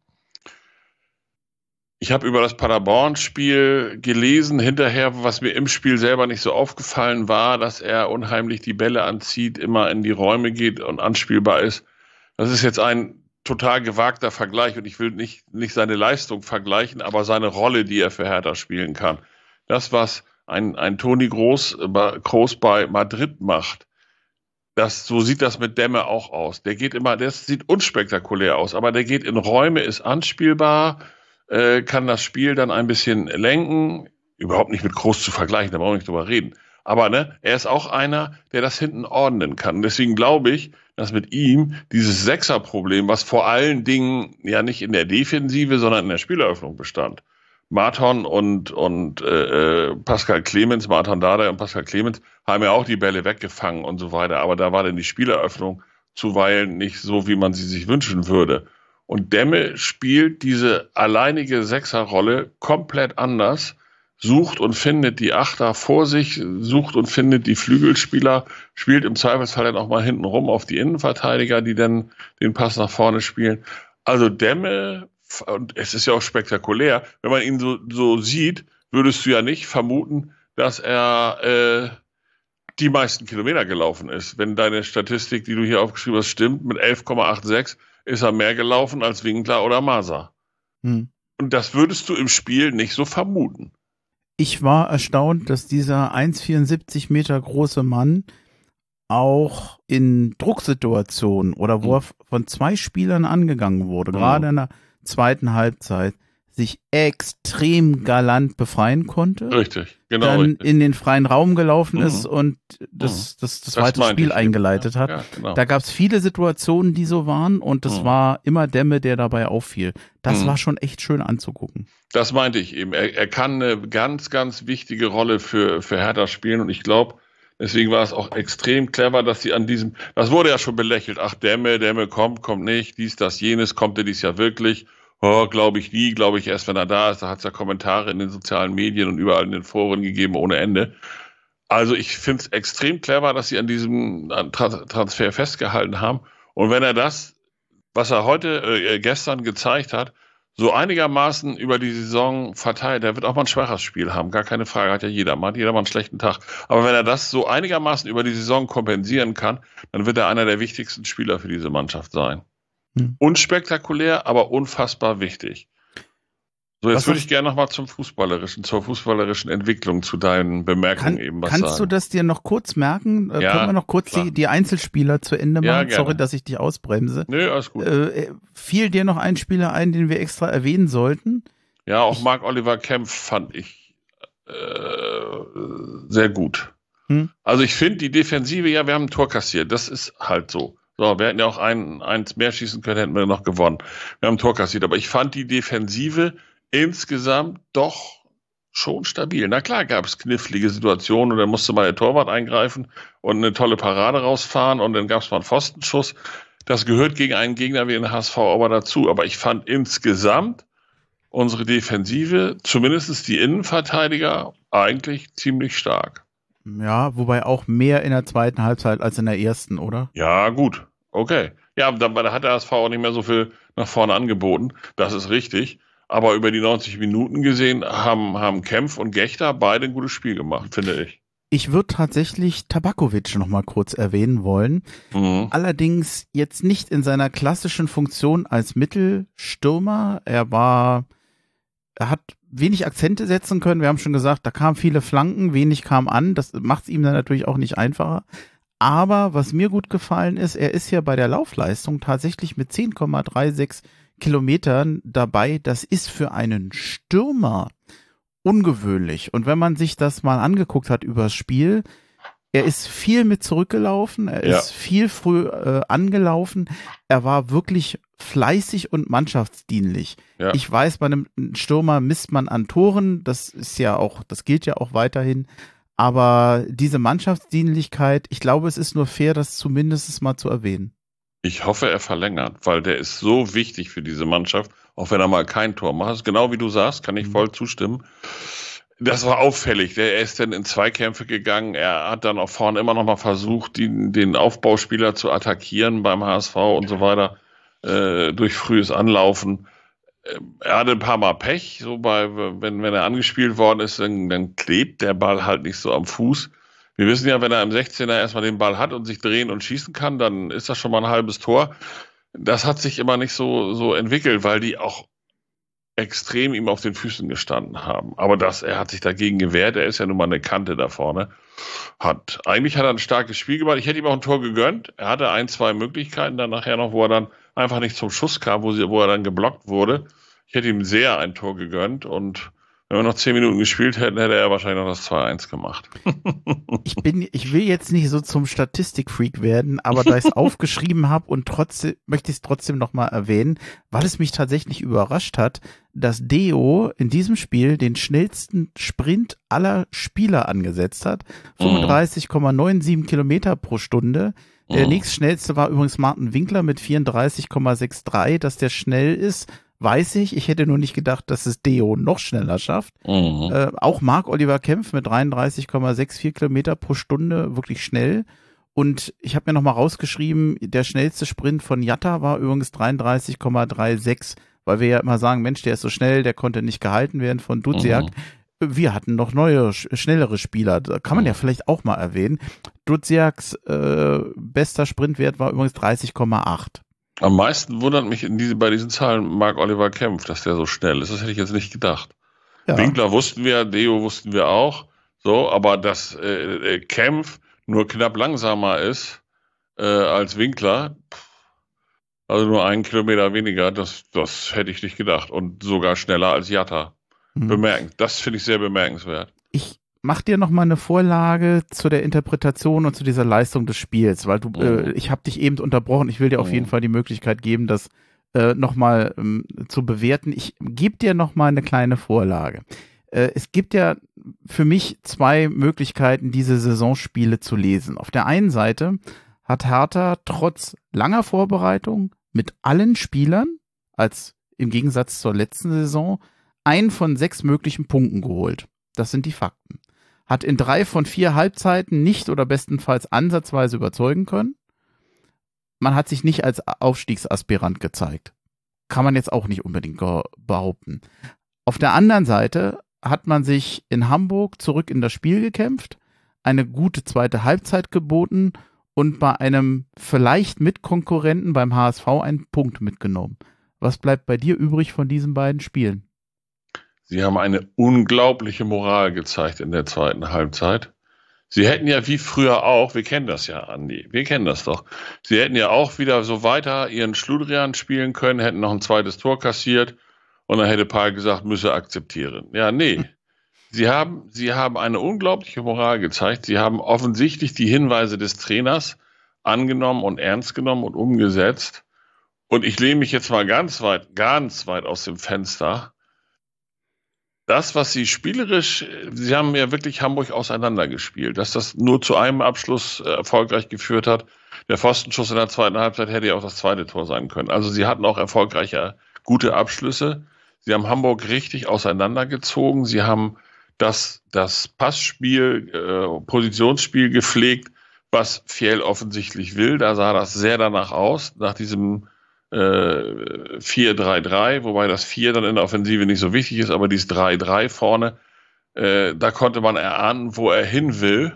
Ich habe über das Paderborn-Spiel gelesen, hinterher, was mir im Spiel selber nicht so aufgefallen war, dass er unheimlich die Bälle anzieht, immer in die Räume geht und anspielbar ist. Das ist jetzt ein total gewagter Vergleich und ich will nicht, nicht seine Leistung vergleichen, aber seine Rolle, die er für Hertha spielen kann. Das, was ein, ein Toni Kroos, Kroos bei Madrid macht, das, so sieht das mit Demme auch aus. Der geht immer, das sieht unspektakulär aus, aber der geht in Räume, ist anspielbar, äh, kann das Spiel dann ein bisschen lenken. Überhaupt nicht mit Kroos zu vergleichen, da brauchen wir nicht drüber reden. Aber ne, er ist auch einer, der das hinten ordnen kann. Und deswegen glaube ich, dass mit ihm dieses Sechser-Problem, was vor allen Dingen ja nicht in der Defensive, sondern in der Spieleröffnung bestand. Marton und, und äh, Pascal Clemens, Marton Dardai und Pascal Clemens haben ja auch die Bälle weggefangen und so weiter. Aber da war dann die Spieleröffnung zuweilen nicht so, wie man sie sich wünschen würde. Und Demme spielt diese alleinige Sechserrolle komplett anders, sucht und findet die Achter vor sich, sucht und findet die Flügelspieler, spielt im Zweifelsfall dann auch mal hinten rum auf die Innenverteidiger, die dann den Pass nach vorne spielen. Also Demme, und es ist ja auch spektakulär, wenn man ihn so, so sieht, würdest du ja nicht vermuten, dass er äh, die meisten Kilometer gelaufen ist. Wenn deine Statistik, die du hier aufgeschrieben hast, stimmt, mit elf Komma sechsundachtzig ist er mehr gelaufen als Winkler oder Maser. Hm. Und das würdest du im Spiel nicht so vermuten. Ich war erstaunt, dass dieser eins Komma vierundsiebzig Meter große Mann auch in Drucksituationen oder wo er von zwei Spielern angegangen wurde, mhm. gerade in der zweiten Halbzeit, sich extrem galant befreien konnte. Richtig, genau. Dann richtig. in den freien Raum gelaufen mhm. ist und das, mhm. das, das zweite das Spiel eingeleitet ja, hat. Ja, genau. Da gab es viele Situationen, die so waren und das mhm. war immer Demme, der dabei auffiel. Das mhm. war schon echt schön anzugucken. Das meinte ich eben. Er, er kann eine ganz, ganz wichtige Rolle für, für Hertha spielen und ich glaube, deswegen war es auch extrem clever, dass sie an diesem, das wurde ja schon belächelt, ach Demme, Demme kommt, kommt nicht, dies, das, jenes, kommt er dies Jahr wirklich? Oh, glaube ich nie, glaube ich erst, wenn er da ist. Da hat es ja Kommentare in den sozialen Medien und überall in den Foren gegeben ohne Ende. Also ich finde es extrem clever, dass sie an diesem Transfer festgehalten haben. Und wenn er das, was er heute, äh, gestern gezeigt hat, so einigermaßen über die Saison verteilt, der wird auch mal ein schwaches Spiel haben, gar keine Frage, hat ja jeder mal, hat jeder mal einen schlechten Tag. Aber wenn er das so einigermaßen über die Saison kompensieren kann, dann wird er einer der wichtigsten Spieler für diese Mannschaft sein. Hm. Unspektakulär, aber unfassbar wichtig. So, jetzt würde ich gerne nochmal zum Fußballerischen, zur fußballerischen Entwicklung, zu deinen Bemerkungen kann, eben was kannst sagen. Kannst du das dir noch kurz merken? Ja, Können wir noch kurz die, die Einzelspieler zu Ende machen? Ja, gerne. Sorry, dass ich dich ausbremse. Nö, alles gut. Äh, fiel dir noch ein Spieler ein, den wir extra erwähnen sollten? Ja, auch Marc-Oliver Kempf fand ich äh, sehr gut. Hm? Also ich finde die Defensive, ja, wir haben ein Tor kassiert, das ist halt so. So, wir hätten ja auch ein, eins mehr schießen können, hätten wir noch gewonnen. Wir haben ein Tor kassiert, aber ich fand die Defensive insgesamt doch schon stabil. Na klar gab es knifflige Situationen und dann musste mal der Torwart eingreifen und eine tolle Parade rausfahren und dann gab es mal einen Pfostenschuss. Das gehört gegen einen Gegner wie den H S V aber dazu. Aber ich fand insgesamt unsere Defensive, zumindest die Innenverteidiger, eigentlich ziemlich stark. Ja, wobei auch mehr in der zweiten Halbzeit als in der ersten, oder? Ja, gut. Okay. Ja, da hat der H S V auch nicht mehr so viel nach vorne angeboten. Das ist richtig. Aber über die neunzig Minuten gesehen haben, haben Kempf und Gechter beide ein gutes Spiel gemacht, finde ich. Ich würde tatsächlich Tabakovic noch mal kurz erwähnen wollen. Mhm. Allerdings jetzt nicht in seiner klassischen Funktion als Mittelstürmer. Er war, er hat wenig Akzente setzen können. Wir haben schon gesagt, da kamen viele Flanken, wenig kam an. Das macht es ihm dann natürlich auch nicht einfacher. Aber was mir gut gefallen ist, er ist ja bei der Laufleistung tatsächlich mit zehn Komma sechsunddreißig Kilometern dabei. Das ist für einen Stürmer ungewöhnlich. Und wenn man sich das mal angeguckt hat übers Spiel, er ist viel mit zurückgelaufen, er ja. ist viel früh äh, angelaufen, er war wirklich fleißig und mannschaftsdienlich. Ja. Ich weiß, bei einem Stürmer misst man an Toren, das ist ja auch, das gilt ja auch weiterhin, aber diese Mannschaftsdienlichkeit, ich glaube, es ist nur fair, das zumindest mal zu erwähnen. Ich hoffe, er verlängert, weil der ist so wichtig für diese Mannschaft, auch wenn er mal kein Tor macht. Genau wie du sagst, kann ich voll zustimmen. Das war auffällig. Er ist dann in Zweikämpfe gegangen. Er hat dann auch vorne immer noch mal versucht, die, den Aufbauspieler zu attackieren beim H S V und so weiter, äh, durch frühes Anlaufen. Er hatte ein paar Mal Pech, so bei, wenn, wenn er angespielt worden ist, dann, dann klebt der Ball halt nicht so am Fuß. Wir wissen ja, wenn er im sechzehner erstmal den Ball hat und sich drehen und schießen kann, dann ist das schon mal ein halbes Tor. Das hat sich immer nicht so, so entwickelt, weil die auch extrem ihm auf den Füßen gestanden haben. Aber das, er hat sich dagegen gewehrt. Er ist ja nun mal eine Kante da vorne. Hat, eigentlich hat er ein starkes Spiel gemacht. Ich hätte ihm auch ein Tor gegönnt. Er hatte ein, zwei Möglichkeiten dann nachher noch, wo er dann einfach nicht zum Schuss kam, wo, sie, wo er dann geblockt wurde. Ich hätte ihm sehr ein Tor gegönnt und wenn wir noch zehn Minuten gespielt hätten, hätte er wahrscheinlich noch das zwei eins gemacht. Ich bin, ich will jetzt nicht so zum Statistikfreak werden, aber da ich es aufgeschrieben habe und trotzdem möchte ich es trotzdem nochmal erwähnen, weil es mich tatsächlich überrascht hat, dass Deo in diesem Spiel den schnellsten Sprint aller Spieler angesetzt hat. fünfunddreißig Komma siebenundneunzig Kilometer pro Stunde. Der nächstschnellste war übrigens Martin Winkler mit vierunddreißig Komma dreiundsechzig. Dass der schnell ist, weiß ich. Ich hätte nur nicht gedacht, dass es Deo noch schneller schafft. Mhm. Äh, auch Marc-Oliver Kempf mit dreiunddreißig Komma vierundsechzig Kilometer pro Stunde, wirklich schnell. Und ich habe mir nochmal rausgeschrieben, der schnellste Sprint von Jatta war übrigens dreiunddreißig Komma sechsunddreißig, weil wir ja immer sagen, Mensch, der ist so schnell, der konnte nicht gehalten werden von Duziak. Mhm. Wir hatten noch neue, schnellere Spieler. Da kann man ja vielleicht auch mal erwähnen. Duziaks äh, bester Sprintwert war übrigens dreißig Komma acht. Am meisten wundert mich in diese, bei diesen Zahlen Marc-Oliver Kempf, dass der so schnell ist. Das hätte ich jetzt nicht gedacht. Ja. Winkler wussten wir, Deo wussten wir auch. So, aber dass äh, Kempf nur knapp langsamer ist äh, als Winkler, also nur einen Kilometer weniger, das, das hätte ich nicht gedacht. Und sogar schneller als Jatta. Hm. Bemerkend. Das finde ich sehr bemerkenswert. Ich mach dir noch mal eine Vorlage zu der Interpretation und zu dieser Leistung des Spiels, weil du, mhm. äh, ich habe dich eben unterbrochen. Ich will dir auf mhm. jeden Fall die Möglichkeit geben, das äh, noch mal ähm, zu bewerten. Ich gebe dir noch mal eine kleine Vorlage. Äh, es gibt ja für mich zwei Möglichkeiten, diese Saisonspiele zu lesen. Auf der einen Seite hat Hertha trotz langer Vorbereitung mit allen Spielern, als im Gegensatz zur letzten Saison, einen von sechs möglichen Punkten geholt. Das sind die Fakten. Hat in drei von vier Halbzeiten nicht oder bestenfalls ansatzweise überzeugen können. Man hat sich nicht als Aufstiegsaspirant gezeigt. Kann man jetzt auch nicht unbedingt behaupten. Auf der anderen Seite hat man sich in Hamburg zurück in das Spiel gekämpft, eine gute zweite Halbzeit geboten und bei einem vielleicht Mitkonkurrenten beim H S V einen Punkt mitgenommen. Was bleibt bei dir übrig von diesen beiden Spielen? Sie haben eine unglaubliche Moral gezeigt in der zweiten Halbzeit. Sie hätten ja wie früher auch, wir kennen das ja, Andi, wir kennen das doch, sie hätten ja auch wieder so weiter ihren Schludrian spielen können, hätten noch ein zweites Tor kassiert und dann hätte Paul gesagt, müsse akzeptieren. Ja, nee. Hm. Sie haben, sie haben eine unglaubliche Moral gezeigt. Sie haben offensichtlich die Hinweise des Trainers angenommen und ernst genommen und umgesetzt. Und ich lehne mich jetzt mal ganz weit, ganz weit aus dem Fenster. Das, was sie spielerisch, sie haben ja wirklich Hamburg auseinandergespielt, dass das nur zu einem Abschluss äh, erfolgreich geführt hat. Der Pfostenschuss in der zweiten Halbzeit hätte ja auch das zweite Tor sein können. Also sie hatten auch erfolgreiche, gute Abschlüsse. Sie haben Hamburg richtig auseinandergezogen. Sie haben das, das Passspiel, äh, Positionsspiel gepflegt, was Fjell offensichtlich will. Da sah das sehr danach aus, nach diesem äh, vier drei drei, wobei das vier dann in der Offensive nicht so wichtig ist, aber dieses drei drei vorne, äh, da konnte man erahnen, wo er hin will.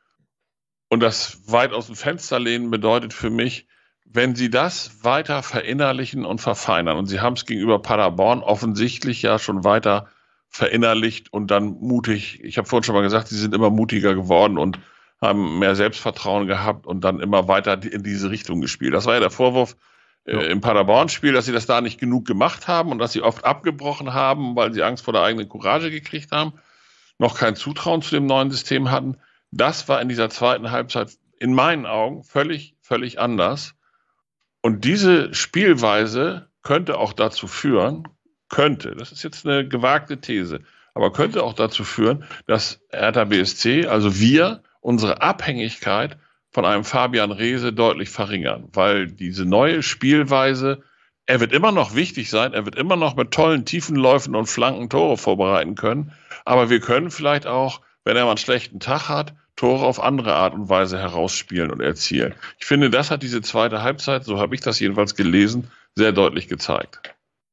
Und das weit aus dem Fenster lehnen bedeutet für mich, wenn sie das weiter verinnerlichen und verfeinern, und sie haben es gegenüber Paderborn offensichtlich ja schon weiter verinnerlicht und dann mutig, ich habe vorhin schon mal gesagt, sie sind immer mutiger geworden und haben mehr Selbstvertrauen gehabt und dann immer weiter in diese Richtung gespielt. Das war ja der Vorwurf äh, ja. im Paderborn-Spiel, dass sie das da nicht genug gemacht haben und dass sie oft abgebrochen haben, weil sie Angst vor der eigenen Courage gekriegt haben, noch kein Zutrauen zu dem neuen System hatten. Das war in dieser zweiten Halbzeit in meinen Augen völlig, völlig anders. Und diese Spielweise könnte auch dazu führen, könnte, das ist jetzt eine gewagte These, aber könnte auch dazu führen, dass Hertha B S C, also wir, unsere Abhängigkeit von einem Fabian Reese deutlich verringern, weil diese neue Spielweise, er wird immer noch wichtig sein, er wird immer noch mit tollen Tiefenläufen und Flanken Tore vorbereiten können, aber wir können vielleicht auch, wenn er mal einen schlechten Tag hat, Tore auf andere Art und Weise herausspielen und erzielen. Ich finde, das hat diese zweite Halbzeit, so habe ich das jedenfalls gelesen, sehr deutlich gezeigt.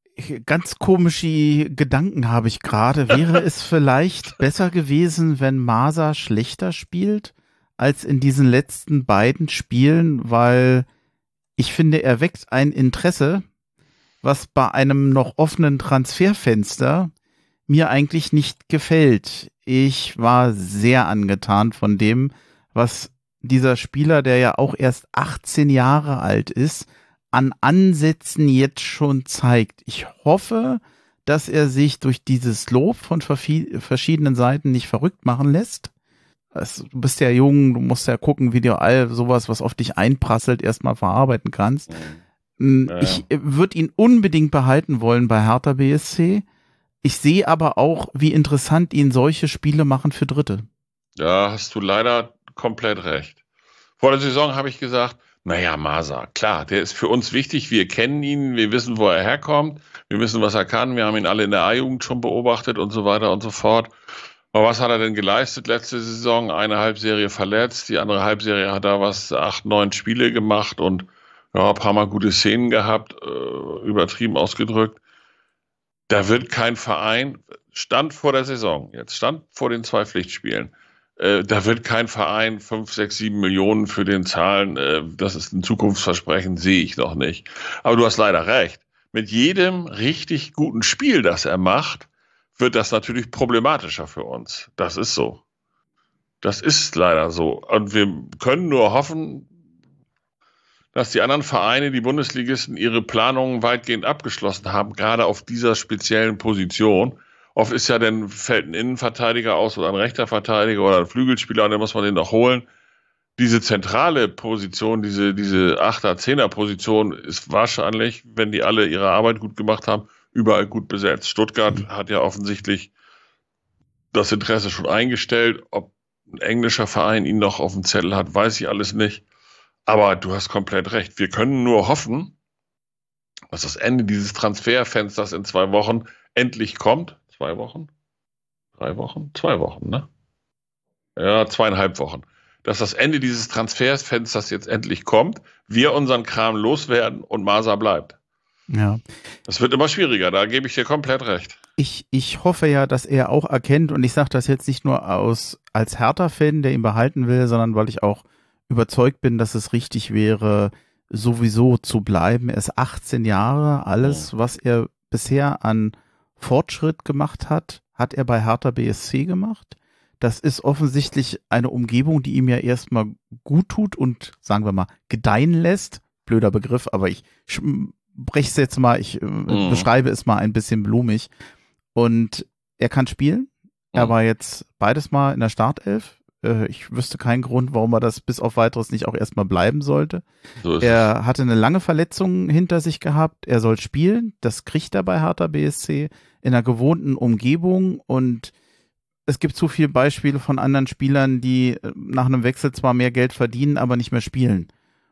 Ganz komische Gedanken habe ich gerade. Wäre es vielleicht besser gewesen, wenn Masa schlechter spielt als in diesen letzten beiden Spielen, weil ich finde, er weckt ein Interesse, was bei einem noch offenen Transferfenster mir eigentlich nicht gefällt. Ich war sehr angetan von dem, was dieser Spieler, der ja auch erst achtzehn Jahre alt ist, an Ansätzen jetzt schon zeigt. Ich hoffe, dass er sich durch dieses Lob von verschiedenen Seiten nicht verrückt machen lässt. Also, du bist ja jung, du musst ja gucken, wie du all sowas, was auf dich einprasselt, erstmal verarbeiten kannst. Mhm. Ja, ja. Ich würde ihn unbedingt behalten wollen bei Hertha B S C. Ich sehe aber auch, wie interessant ihn solche Spiele machen für Dritte. Da hast du leider komplett recht. Vor der Saison habe ich gesagt, naja, Masa, klar, der ist für uns wichtig, wir kennen ihn, wir wissen, wo er herkommt, wir wissen, was er kann, wir haben ihn alle in der A-Jugend schon beobachtet und so weiter und so fort. Aber was hat er denn geleistet letzte Saison? Eine Halbserie verletzt, die andere Halbserie hat er was, acht, neun Spiele gemacht und ja, ein paar Mal gute Szenen gehabt, äh, übertrieben ausgedrückt. Da wird kein Verein, stand vor der Saison, jetzt stand vor den zwei Pflichtspielen, äh, da wird kein Verein fünf, sechs, sieben Millionen für den zahlen, äh, das ist ein Zukunftsversprechen, sehe ich noch nicht. Aber du hast leider recht, mit jedem richtig guten Spiel, das er macht, wird das natürlich problematischer für uns. Das ist so. Das ist leider so. Und wir können nur hoffen, dass die anderen Vereine, die Bundesligisten, ihre Planungen weitgehend abgeschlossen haben, gerade auf dieser speziellen Position. Oft ist ja dann, fällt ein Innenverteidiger aus oder ein rechter Verteidiger oder ein Flügelspieler und dann muss man den noch holen. Diese zentrale Position, diese, diese Achter-, Zehner-Position ist wahrscheinlich, wenn die alle ihre Arbeit gut gemacht haben, überall gut besetzt. Stuttgart mhm. hat ja offensichtlich das Interesse schon eingestellt. Ob ein englischer Verein ihn noch auf dem Zettel hat, weiß ich alles nicht. Aber du hast komplett recht. Wir können nur hoffen, dass das Ende dieses Transferfensters in zwei Wochen endlich kommt. Zwei Wochen? Drei Wochen? Zwei Wochen, ne? Ja, zweieinhalb Wochen. Dass das Ende dieses Transferfensters jetzt endlich kommt, wir unseren Kram loswerden und Masa bleibt. Ja. Das wird immer schwieriger, da gebe ich dir komplett recht. Ich, ich hoffe ja, dass er auch erkennt, und ich sage das jetzt nicht nur aus als Hertha-Fan, der ihn behalten will, sondern weil ich auch überzeugt bin, dass es richtig wäre, sowieso zu bleiben. Er ist achtzehn Jahre, alles, was er bisher an Fortschritt gemacht hat, hat er bei Hertha B S C gemacht. Das ist offensichtlich eine Umgebung, die ihm ja erstmal gut tut und, sagen wir mal, gedeihen lässt. Blöder Begriff, aber ich breche es jetzt mal, ich mhm. beschreibe es mal ein bisschen blumig. Und er kann spielen. Er war jetzt beides mal in der Startelf Äh, ich wüsste keinen Grund, warum er das bis auf Weiteres nicht auch erstmal bleiben sollte. So ist Er es. hatte eine lange Verletzung hinter sich gehabt. Er soll spielen. Das kriegt er bei Hertha B S C in einer gewohnten Umgebung. Und es gibt zu viele Beispiele von anderen Spielern, die nach einem Wechsel zwar mehr Geld verdienen, aber nicht mehr spielen.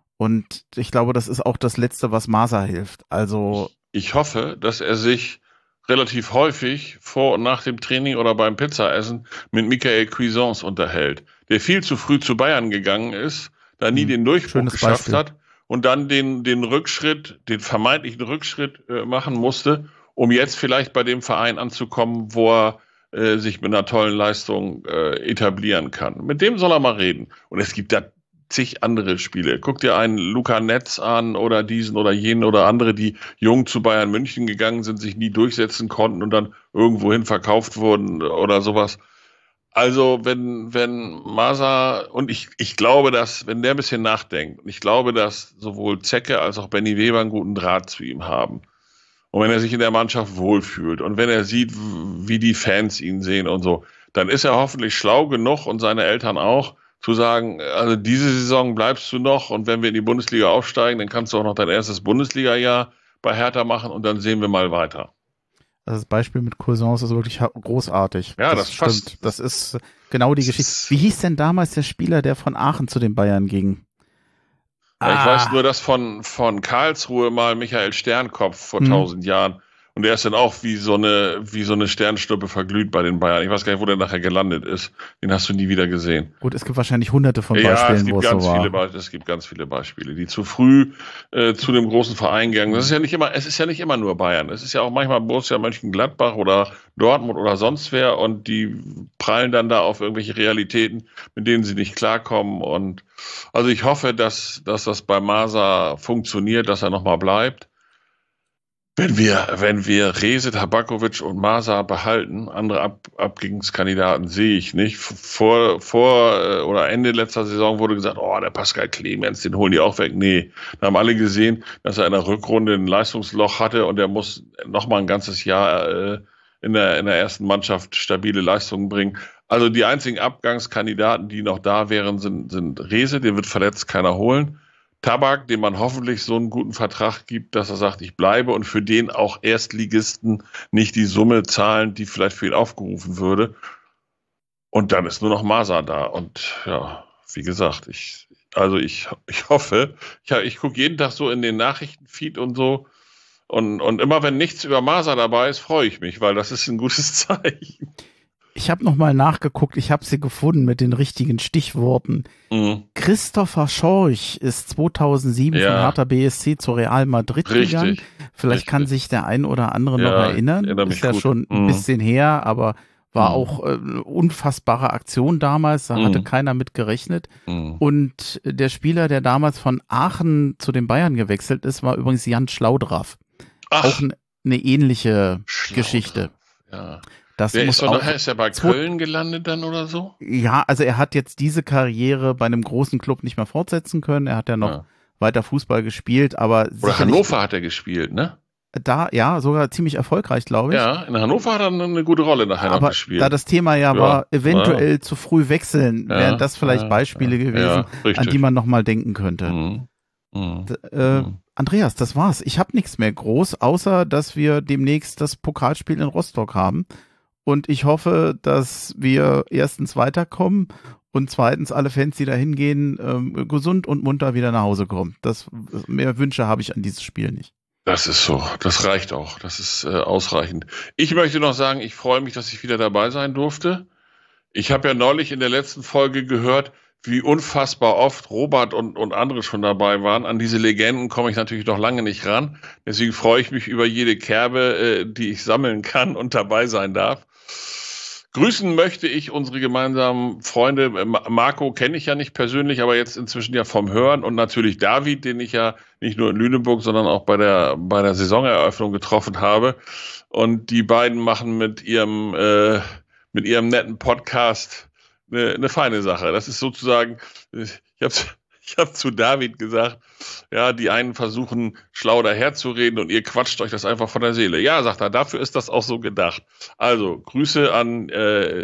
Und ich glaube, das ist auch das Letzte, was Masa hilft. Also Ich hoffe, dass er sich relativ häufig vor und nach dem Training oder beim Pizzaessen mit Michael Cuisance unterhält, der viel zu früh zu Bayern gegangen ist, da nie Hm, den Durchbruch schönes geschafft Beispiel. hat und dann den, den Rückschritt, den vermeintlichen Rückschritt äh, machen musste, um jetzt vielleicht bei dem Verein anzukommen, wo er äh, sich mit einer tollen Leistung äh, etablieren kann. Mit dem soll er mal reden. Und es gibt da zig andere Spiele. Guck dir einen Luca Netz an oder diesen oder jenen oder andere, die jung zu Bayern München gegangen sind, sich nie durchsetzen konnten und dann irgendwohin verkauft wurden oder sowas. Also wenn, wenn Masa, und ich, ich glaube, dass, wenn der ein bisschen nachdenkt, und ich glaube, dass sowohl Zecke als auch Benny Weber einen guten Draht zu ihm haben. Und wenn er sich in der Mannschaft wohlfühlt und wenn er sieht, wie die Fans ihn sehen und so, dann ist er hoffentlich schlau genug und seine Eltern auch, zu sagen, also diese Saison bleibst du noch und wenn wir in die Bundesliga aufsteigen, dann kannst du auch noch dein erstes Bundesliga-Jahr bei Hertha machen und dann sehen wir mal weiter. das Beispiel mit Cousins ist wirklich ha- großartig. Ja, das stimmt. passt. Das ist genau die Das Geschichte. ist- Wie hieß denn damals der Spieler, der von Aachen zu den Bayern ging? Ja, ich Ah, weiß nur, dass von, von Karlsruhe mal Michael Sternkopf vor Hm. tausend Jahren und der ist dann auch wie so eine, wie so eine Sternschnuppe verglüht bei den Bayern. Ich weiß gar nicht, wo der nachher gelandet ist. Den hast du nie wieder gesehen. Gut, es gibt wahrscheinlich hunderte von Ja, es Beispielen, wo gibt es ganz so war. viele Beispiele, es gibt ganz viele Beispiele, die zu früh äh, zu dem großen Verein gegangen. Das ist ja nicht immer, es ist ja nicht immer nur Bayern. Es ist ja auch manchmal Borussia Mönchengladbach oder Dortmund oder sonst wer und die prallen dann da auf irgendwelche Realitäten, mit denen sie nicht klarkommen. Und also ich hoffe, dass, dass das bei Masa funktioniert, dass er nochmal bleibt. Wenn wir, wenn wir Rese, Tabakovic und Masa behalten, andere Ab Abgängskandidaten sehe ich nicht. Vor, vor äh, oder Ende letzter Saison wurde gesagt, oh, der Pascal Clemens, den holen die auch weg. Nee, da haben alle gesehen, dass er in der Rückrunde ein Leistungsloch hatte und er muss noch mal ein ganzes Jahr äh, in der, in der ersten Mannschaft stabile Leistungen bringen. Also die einzigen Abgangskandidaten, die noch da wären, sind, sind Rese, den wird verletzt keiner holen. Tabak, dem man hoffentlich so einen guten Vertrag gibt, dass er sagt, ich bleibe und für den auch Erstligisten nicht die Summe zahlen, die vielleicht für ihn aufgerufen würde. Und dann ist nur noch Masa da. Und ja, wie gesagt, ich, also ich, ich hoffe, ich, ich gucke jeden Tag so in den Nachrichtenfeed und so. Und, und immer wenn nichts über Masa dabei ist, freue ich mich, weil das ist ein gutes Zeichen. Ich habe nochmal nachgeguckt, ich habe sie gefunden mit den richtigen Stichworten. Mhm. Christopher Schorch ist zweitausendsieben Ja. von Hertha B S C zu Real Madrid gegangen. Richtig. Vielleicht richtig. kann sich der ein oder andere noch Ja, erinnern. erinnere mich Ist ja gut. schon ein Mhm. bisschen her, aber war Mhm. auch äh, eine unfassbare Aktion damals. Da hatte Mhm. keiner mit gerechnet. Mhm. Und der Spieler, der damals von Aachen zu den Bayern gewechselt ist, war übrigens Jan Schlaudraff. Ach, Auch eine ne ähnliche Schlaudraff. Geschichte. Ja. Das Wer muss ist, so auch, nachher, ist er bei zwei- Köln gelandet dann oder so? ja, also er hat jetzt diese Karriere bei einem großen Club nicht mehr fortsetzen können. Er hat ja noch Ja. weiter Fußball gespielt, aber Oder sicherlich Hannover hat er gespielt, ne? da, ja, sogar ziemlich erfolgreich, glaube ich. Ja, in Hannover hat er eine gute Rolle nachher noch Aber gespielt. da das Thema ja, Ja, war, eventuell ja. zu früh wechseln, Ja, wären das vielleicht ja, Beispiele ja, gewesen, ja, richtig. an die man nochmal denken könnte. Mhm. Mhm. D- Äh, Mhm. Andreas, das war's. Ich habe nichts mehr groß, außer dass wir demnächst das Pokalspiel in Rostock haben. Und ich hoffe, dass wir erstens weiterkommen und zweitens alle Fans, die da hingehen, ähm, gesund und munter wieder nach Hause kommen. Das, mehr Wünsche habe ich an dieses Spiel nicht. Das ist so. Das reicht auch. Das ist äh, ausreichend. Ich möchte noch sagen, ich freue mich, dass ich wieder dabei sein durfte. Ich habe ja neulich in der letzten Folge gehört, wie unfassbar oft Robert und, und andere schon dabei waren. An diese Legenden komme ich natürlich noch lange nicht ran. Deswegen freue ich mich über jede Kerbe, äh, die ich sammeln kann und dabei sein darf. Grüßen möchte ich unsere gemeinsamen Freunde. Marco kenne ich ja nicht persönlich, aber jetzt inzwischen ja vom Hören und natürlich David, den ich ja nicht nur in Lüneburg, sondern auch bei der, bei der Saisoneröffnung getroffen habe. Und die beiden machen mit ihrem, äh, mit ihrem netten Podcast eine, eine feine Sache. Das ist sozusagen, ich habe ich hab zu David gesagt, ja, die einen versuchen schlau daherzureden und ihr quatscht euch das einfach von der Seele. Ja, sagt er, dafür ist das auch so gedacht. Also, Grüße an äh,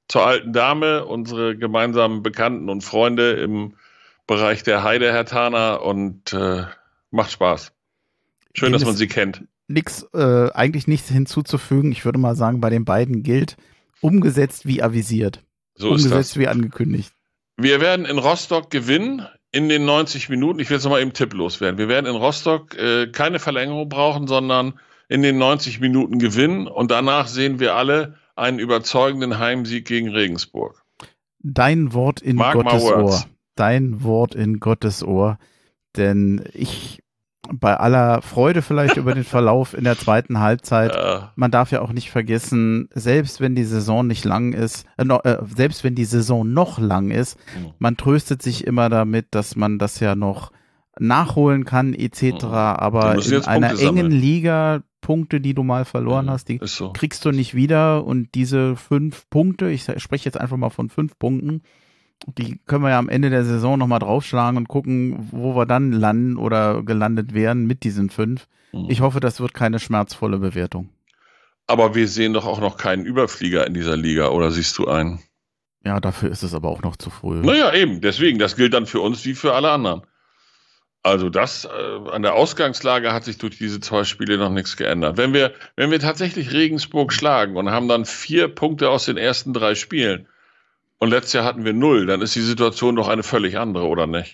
zur alten Dame, unsere gemeinsamen Bekannten und Freunde im Bereich der Heide Hertaner und äh, macht Spaß. Schön, dass man sie kennt. Nix, äh, eigentlich nichts hinzuzufügen. Ich würde mal sagen, bei den beiden gilt umgesetzt wie avisiert. So umgesetzt ist das. wie angekündigt. Wir werden in Rostock gewinnen in den neunzig Minuten. Ich will jetzt nochmal eben tipplos werden. Wir werden in Rostock äh, keine Verlängerung brauchen, sondern in den neunzig Minuten gewinnen. Und danach sehen wir alle einen überzeugenden Heimsieg gegen Regensburg. Dein Wort in Mark Gottes my words. Ohr. Dein Wort in Gottes Ohr. Denn ich, bei aller Freude vielleicht über den Verlauf in der zweiten Halbzeit, Ja. man darf ja auch nicht vergessen, selbst wenn die Saison nicht lang ist, äh, no, äh, selbst wenn die Saison noch lang ist, Mhm. man tröstet sich immer damit, dass man das ja noch nachholen kann, et cetera. Wir Aber müssen in jetzt einer Punkte engen sammeln. Liga, Punkte, die du mal verloren Ja, hast, die ist so. kriegst du nicht wieder. Und diese fünf Punkte, ich spreche jetzt einfach mal von fünf Punkten, die können wir ja am Ende der Saison nochmal draufschlagen und gucken, wo wir dann landen oder gelandet wären mit diesen fünf. Mhm. Ich hoffe, das wird keine schmerzvolle Bewertung. Aber wir sehen doch auch noch keinen Überflieger in dieser Liga, oder siehst du einen? Ja, dafür ist es aber auch noch zu früh. Naja, eben, deswegen, das gilt dann für uns wie für alle anderen. Also das, äh, an der Ausgangslage hat sich durch diese zwei Spiele noch nichts geändert. Wenn wir, wenn wir tatsächlich Regensburg schlagen und haben dann vier Punkte aus den ersten drei Spielen und letztes Jahr hatten wir null, dann ist die Situation doch eine völlig andere, oder nicht?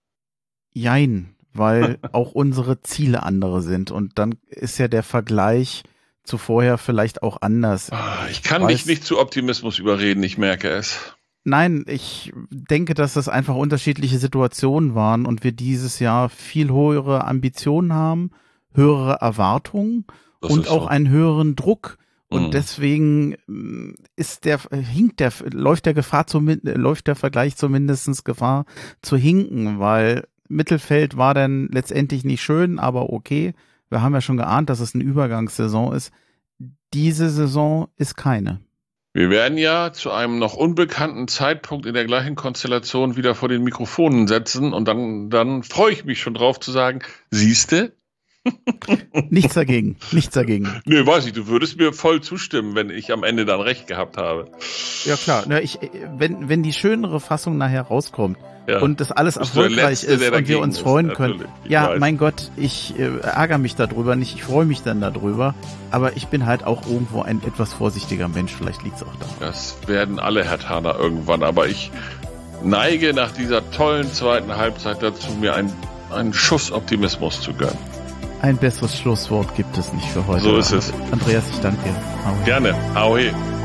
Jein, weil auch unsere Ziele andere sind. Und dann ist ja der Vergleich zu vorher vielleicht auch anders. Ah, Ich kann weiß- dich nicht zu Optimismus überreden, ich merke es. Nein, ich denke, dass das einfach unterschiedliche Situationen waren und wir dieses Jahr viel höhere Ambitionen haben, höhere Erwartungen Das und ist auch so. einen höheren Druck. Und Mhm. deswegen mm, ist der, hinkt der, läuft der Gefahr zumindest, läuft der Vergleich zumindestens Gefahr zu hinken, weil Mittelfeld war dann letztendlich nicht schön, aber okay. Wir haben ja schon geahnt, dass es eine Übergangssaison ist. Diese Saison ist keine. Wir werden ja zu einem noch unbekannten Zeitpunkt in der gleichen Konstellation wieder vor den Mikrofonen setzen und dann, dann freue ich mich schon drauf zu sagen, siehste? Nichts dagegen, nichts dagegen. Nö, weiß ich, du würdest mir voll zustimmen, wenn ich am Ende dann recht gehabt habe. Ja klar, na, ich, wenn, wenn die schönere Fassung nachher rauskommt Ja. und das alles Bist du der erfolgreich Letzte, ist der und wir dagegen uns ist, freuen können. natürlich, ich Ja, weiß. mein Gott, ich äh, ärgere mich darüber nicht, ich freue mich dann darüber, aber ich bin halt auch irgendwo ein etwas vorsichtiger Mensch, vielleicht liegt es auch daran. Das werden alle Hertaner irgendwann, aber ich neige nach dieser tollen zweiten Halbzeit dazu, mir einen, einen Schuss Optimismus zu gönnen. Ein besseres Schlusswort gibt es nicht für heute. So ist es. Andreas, ich danke dir. Hau rein. Gerne. Ahoi.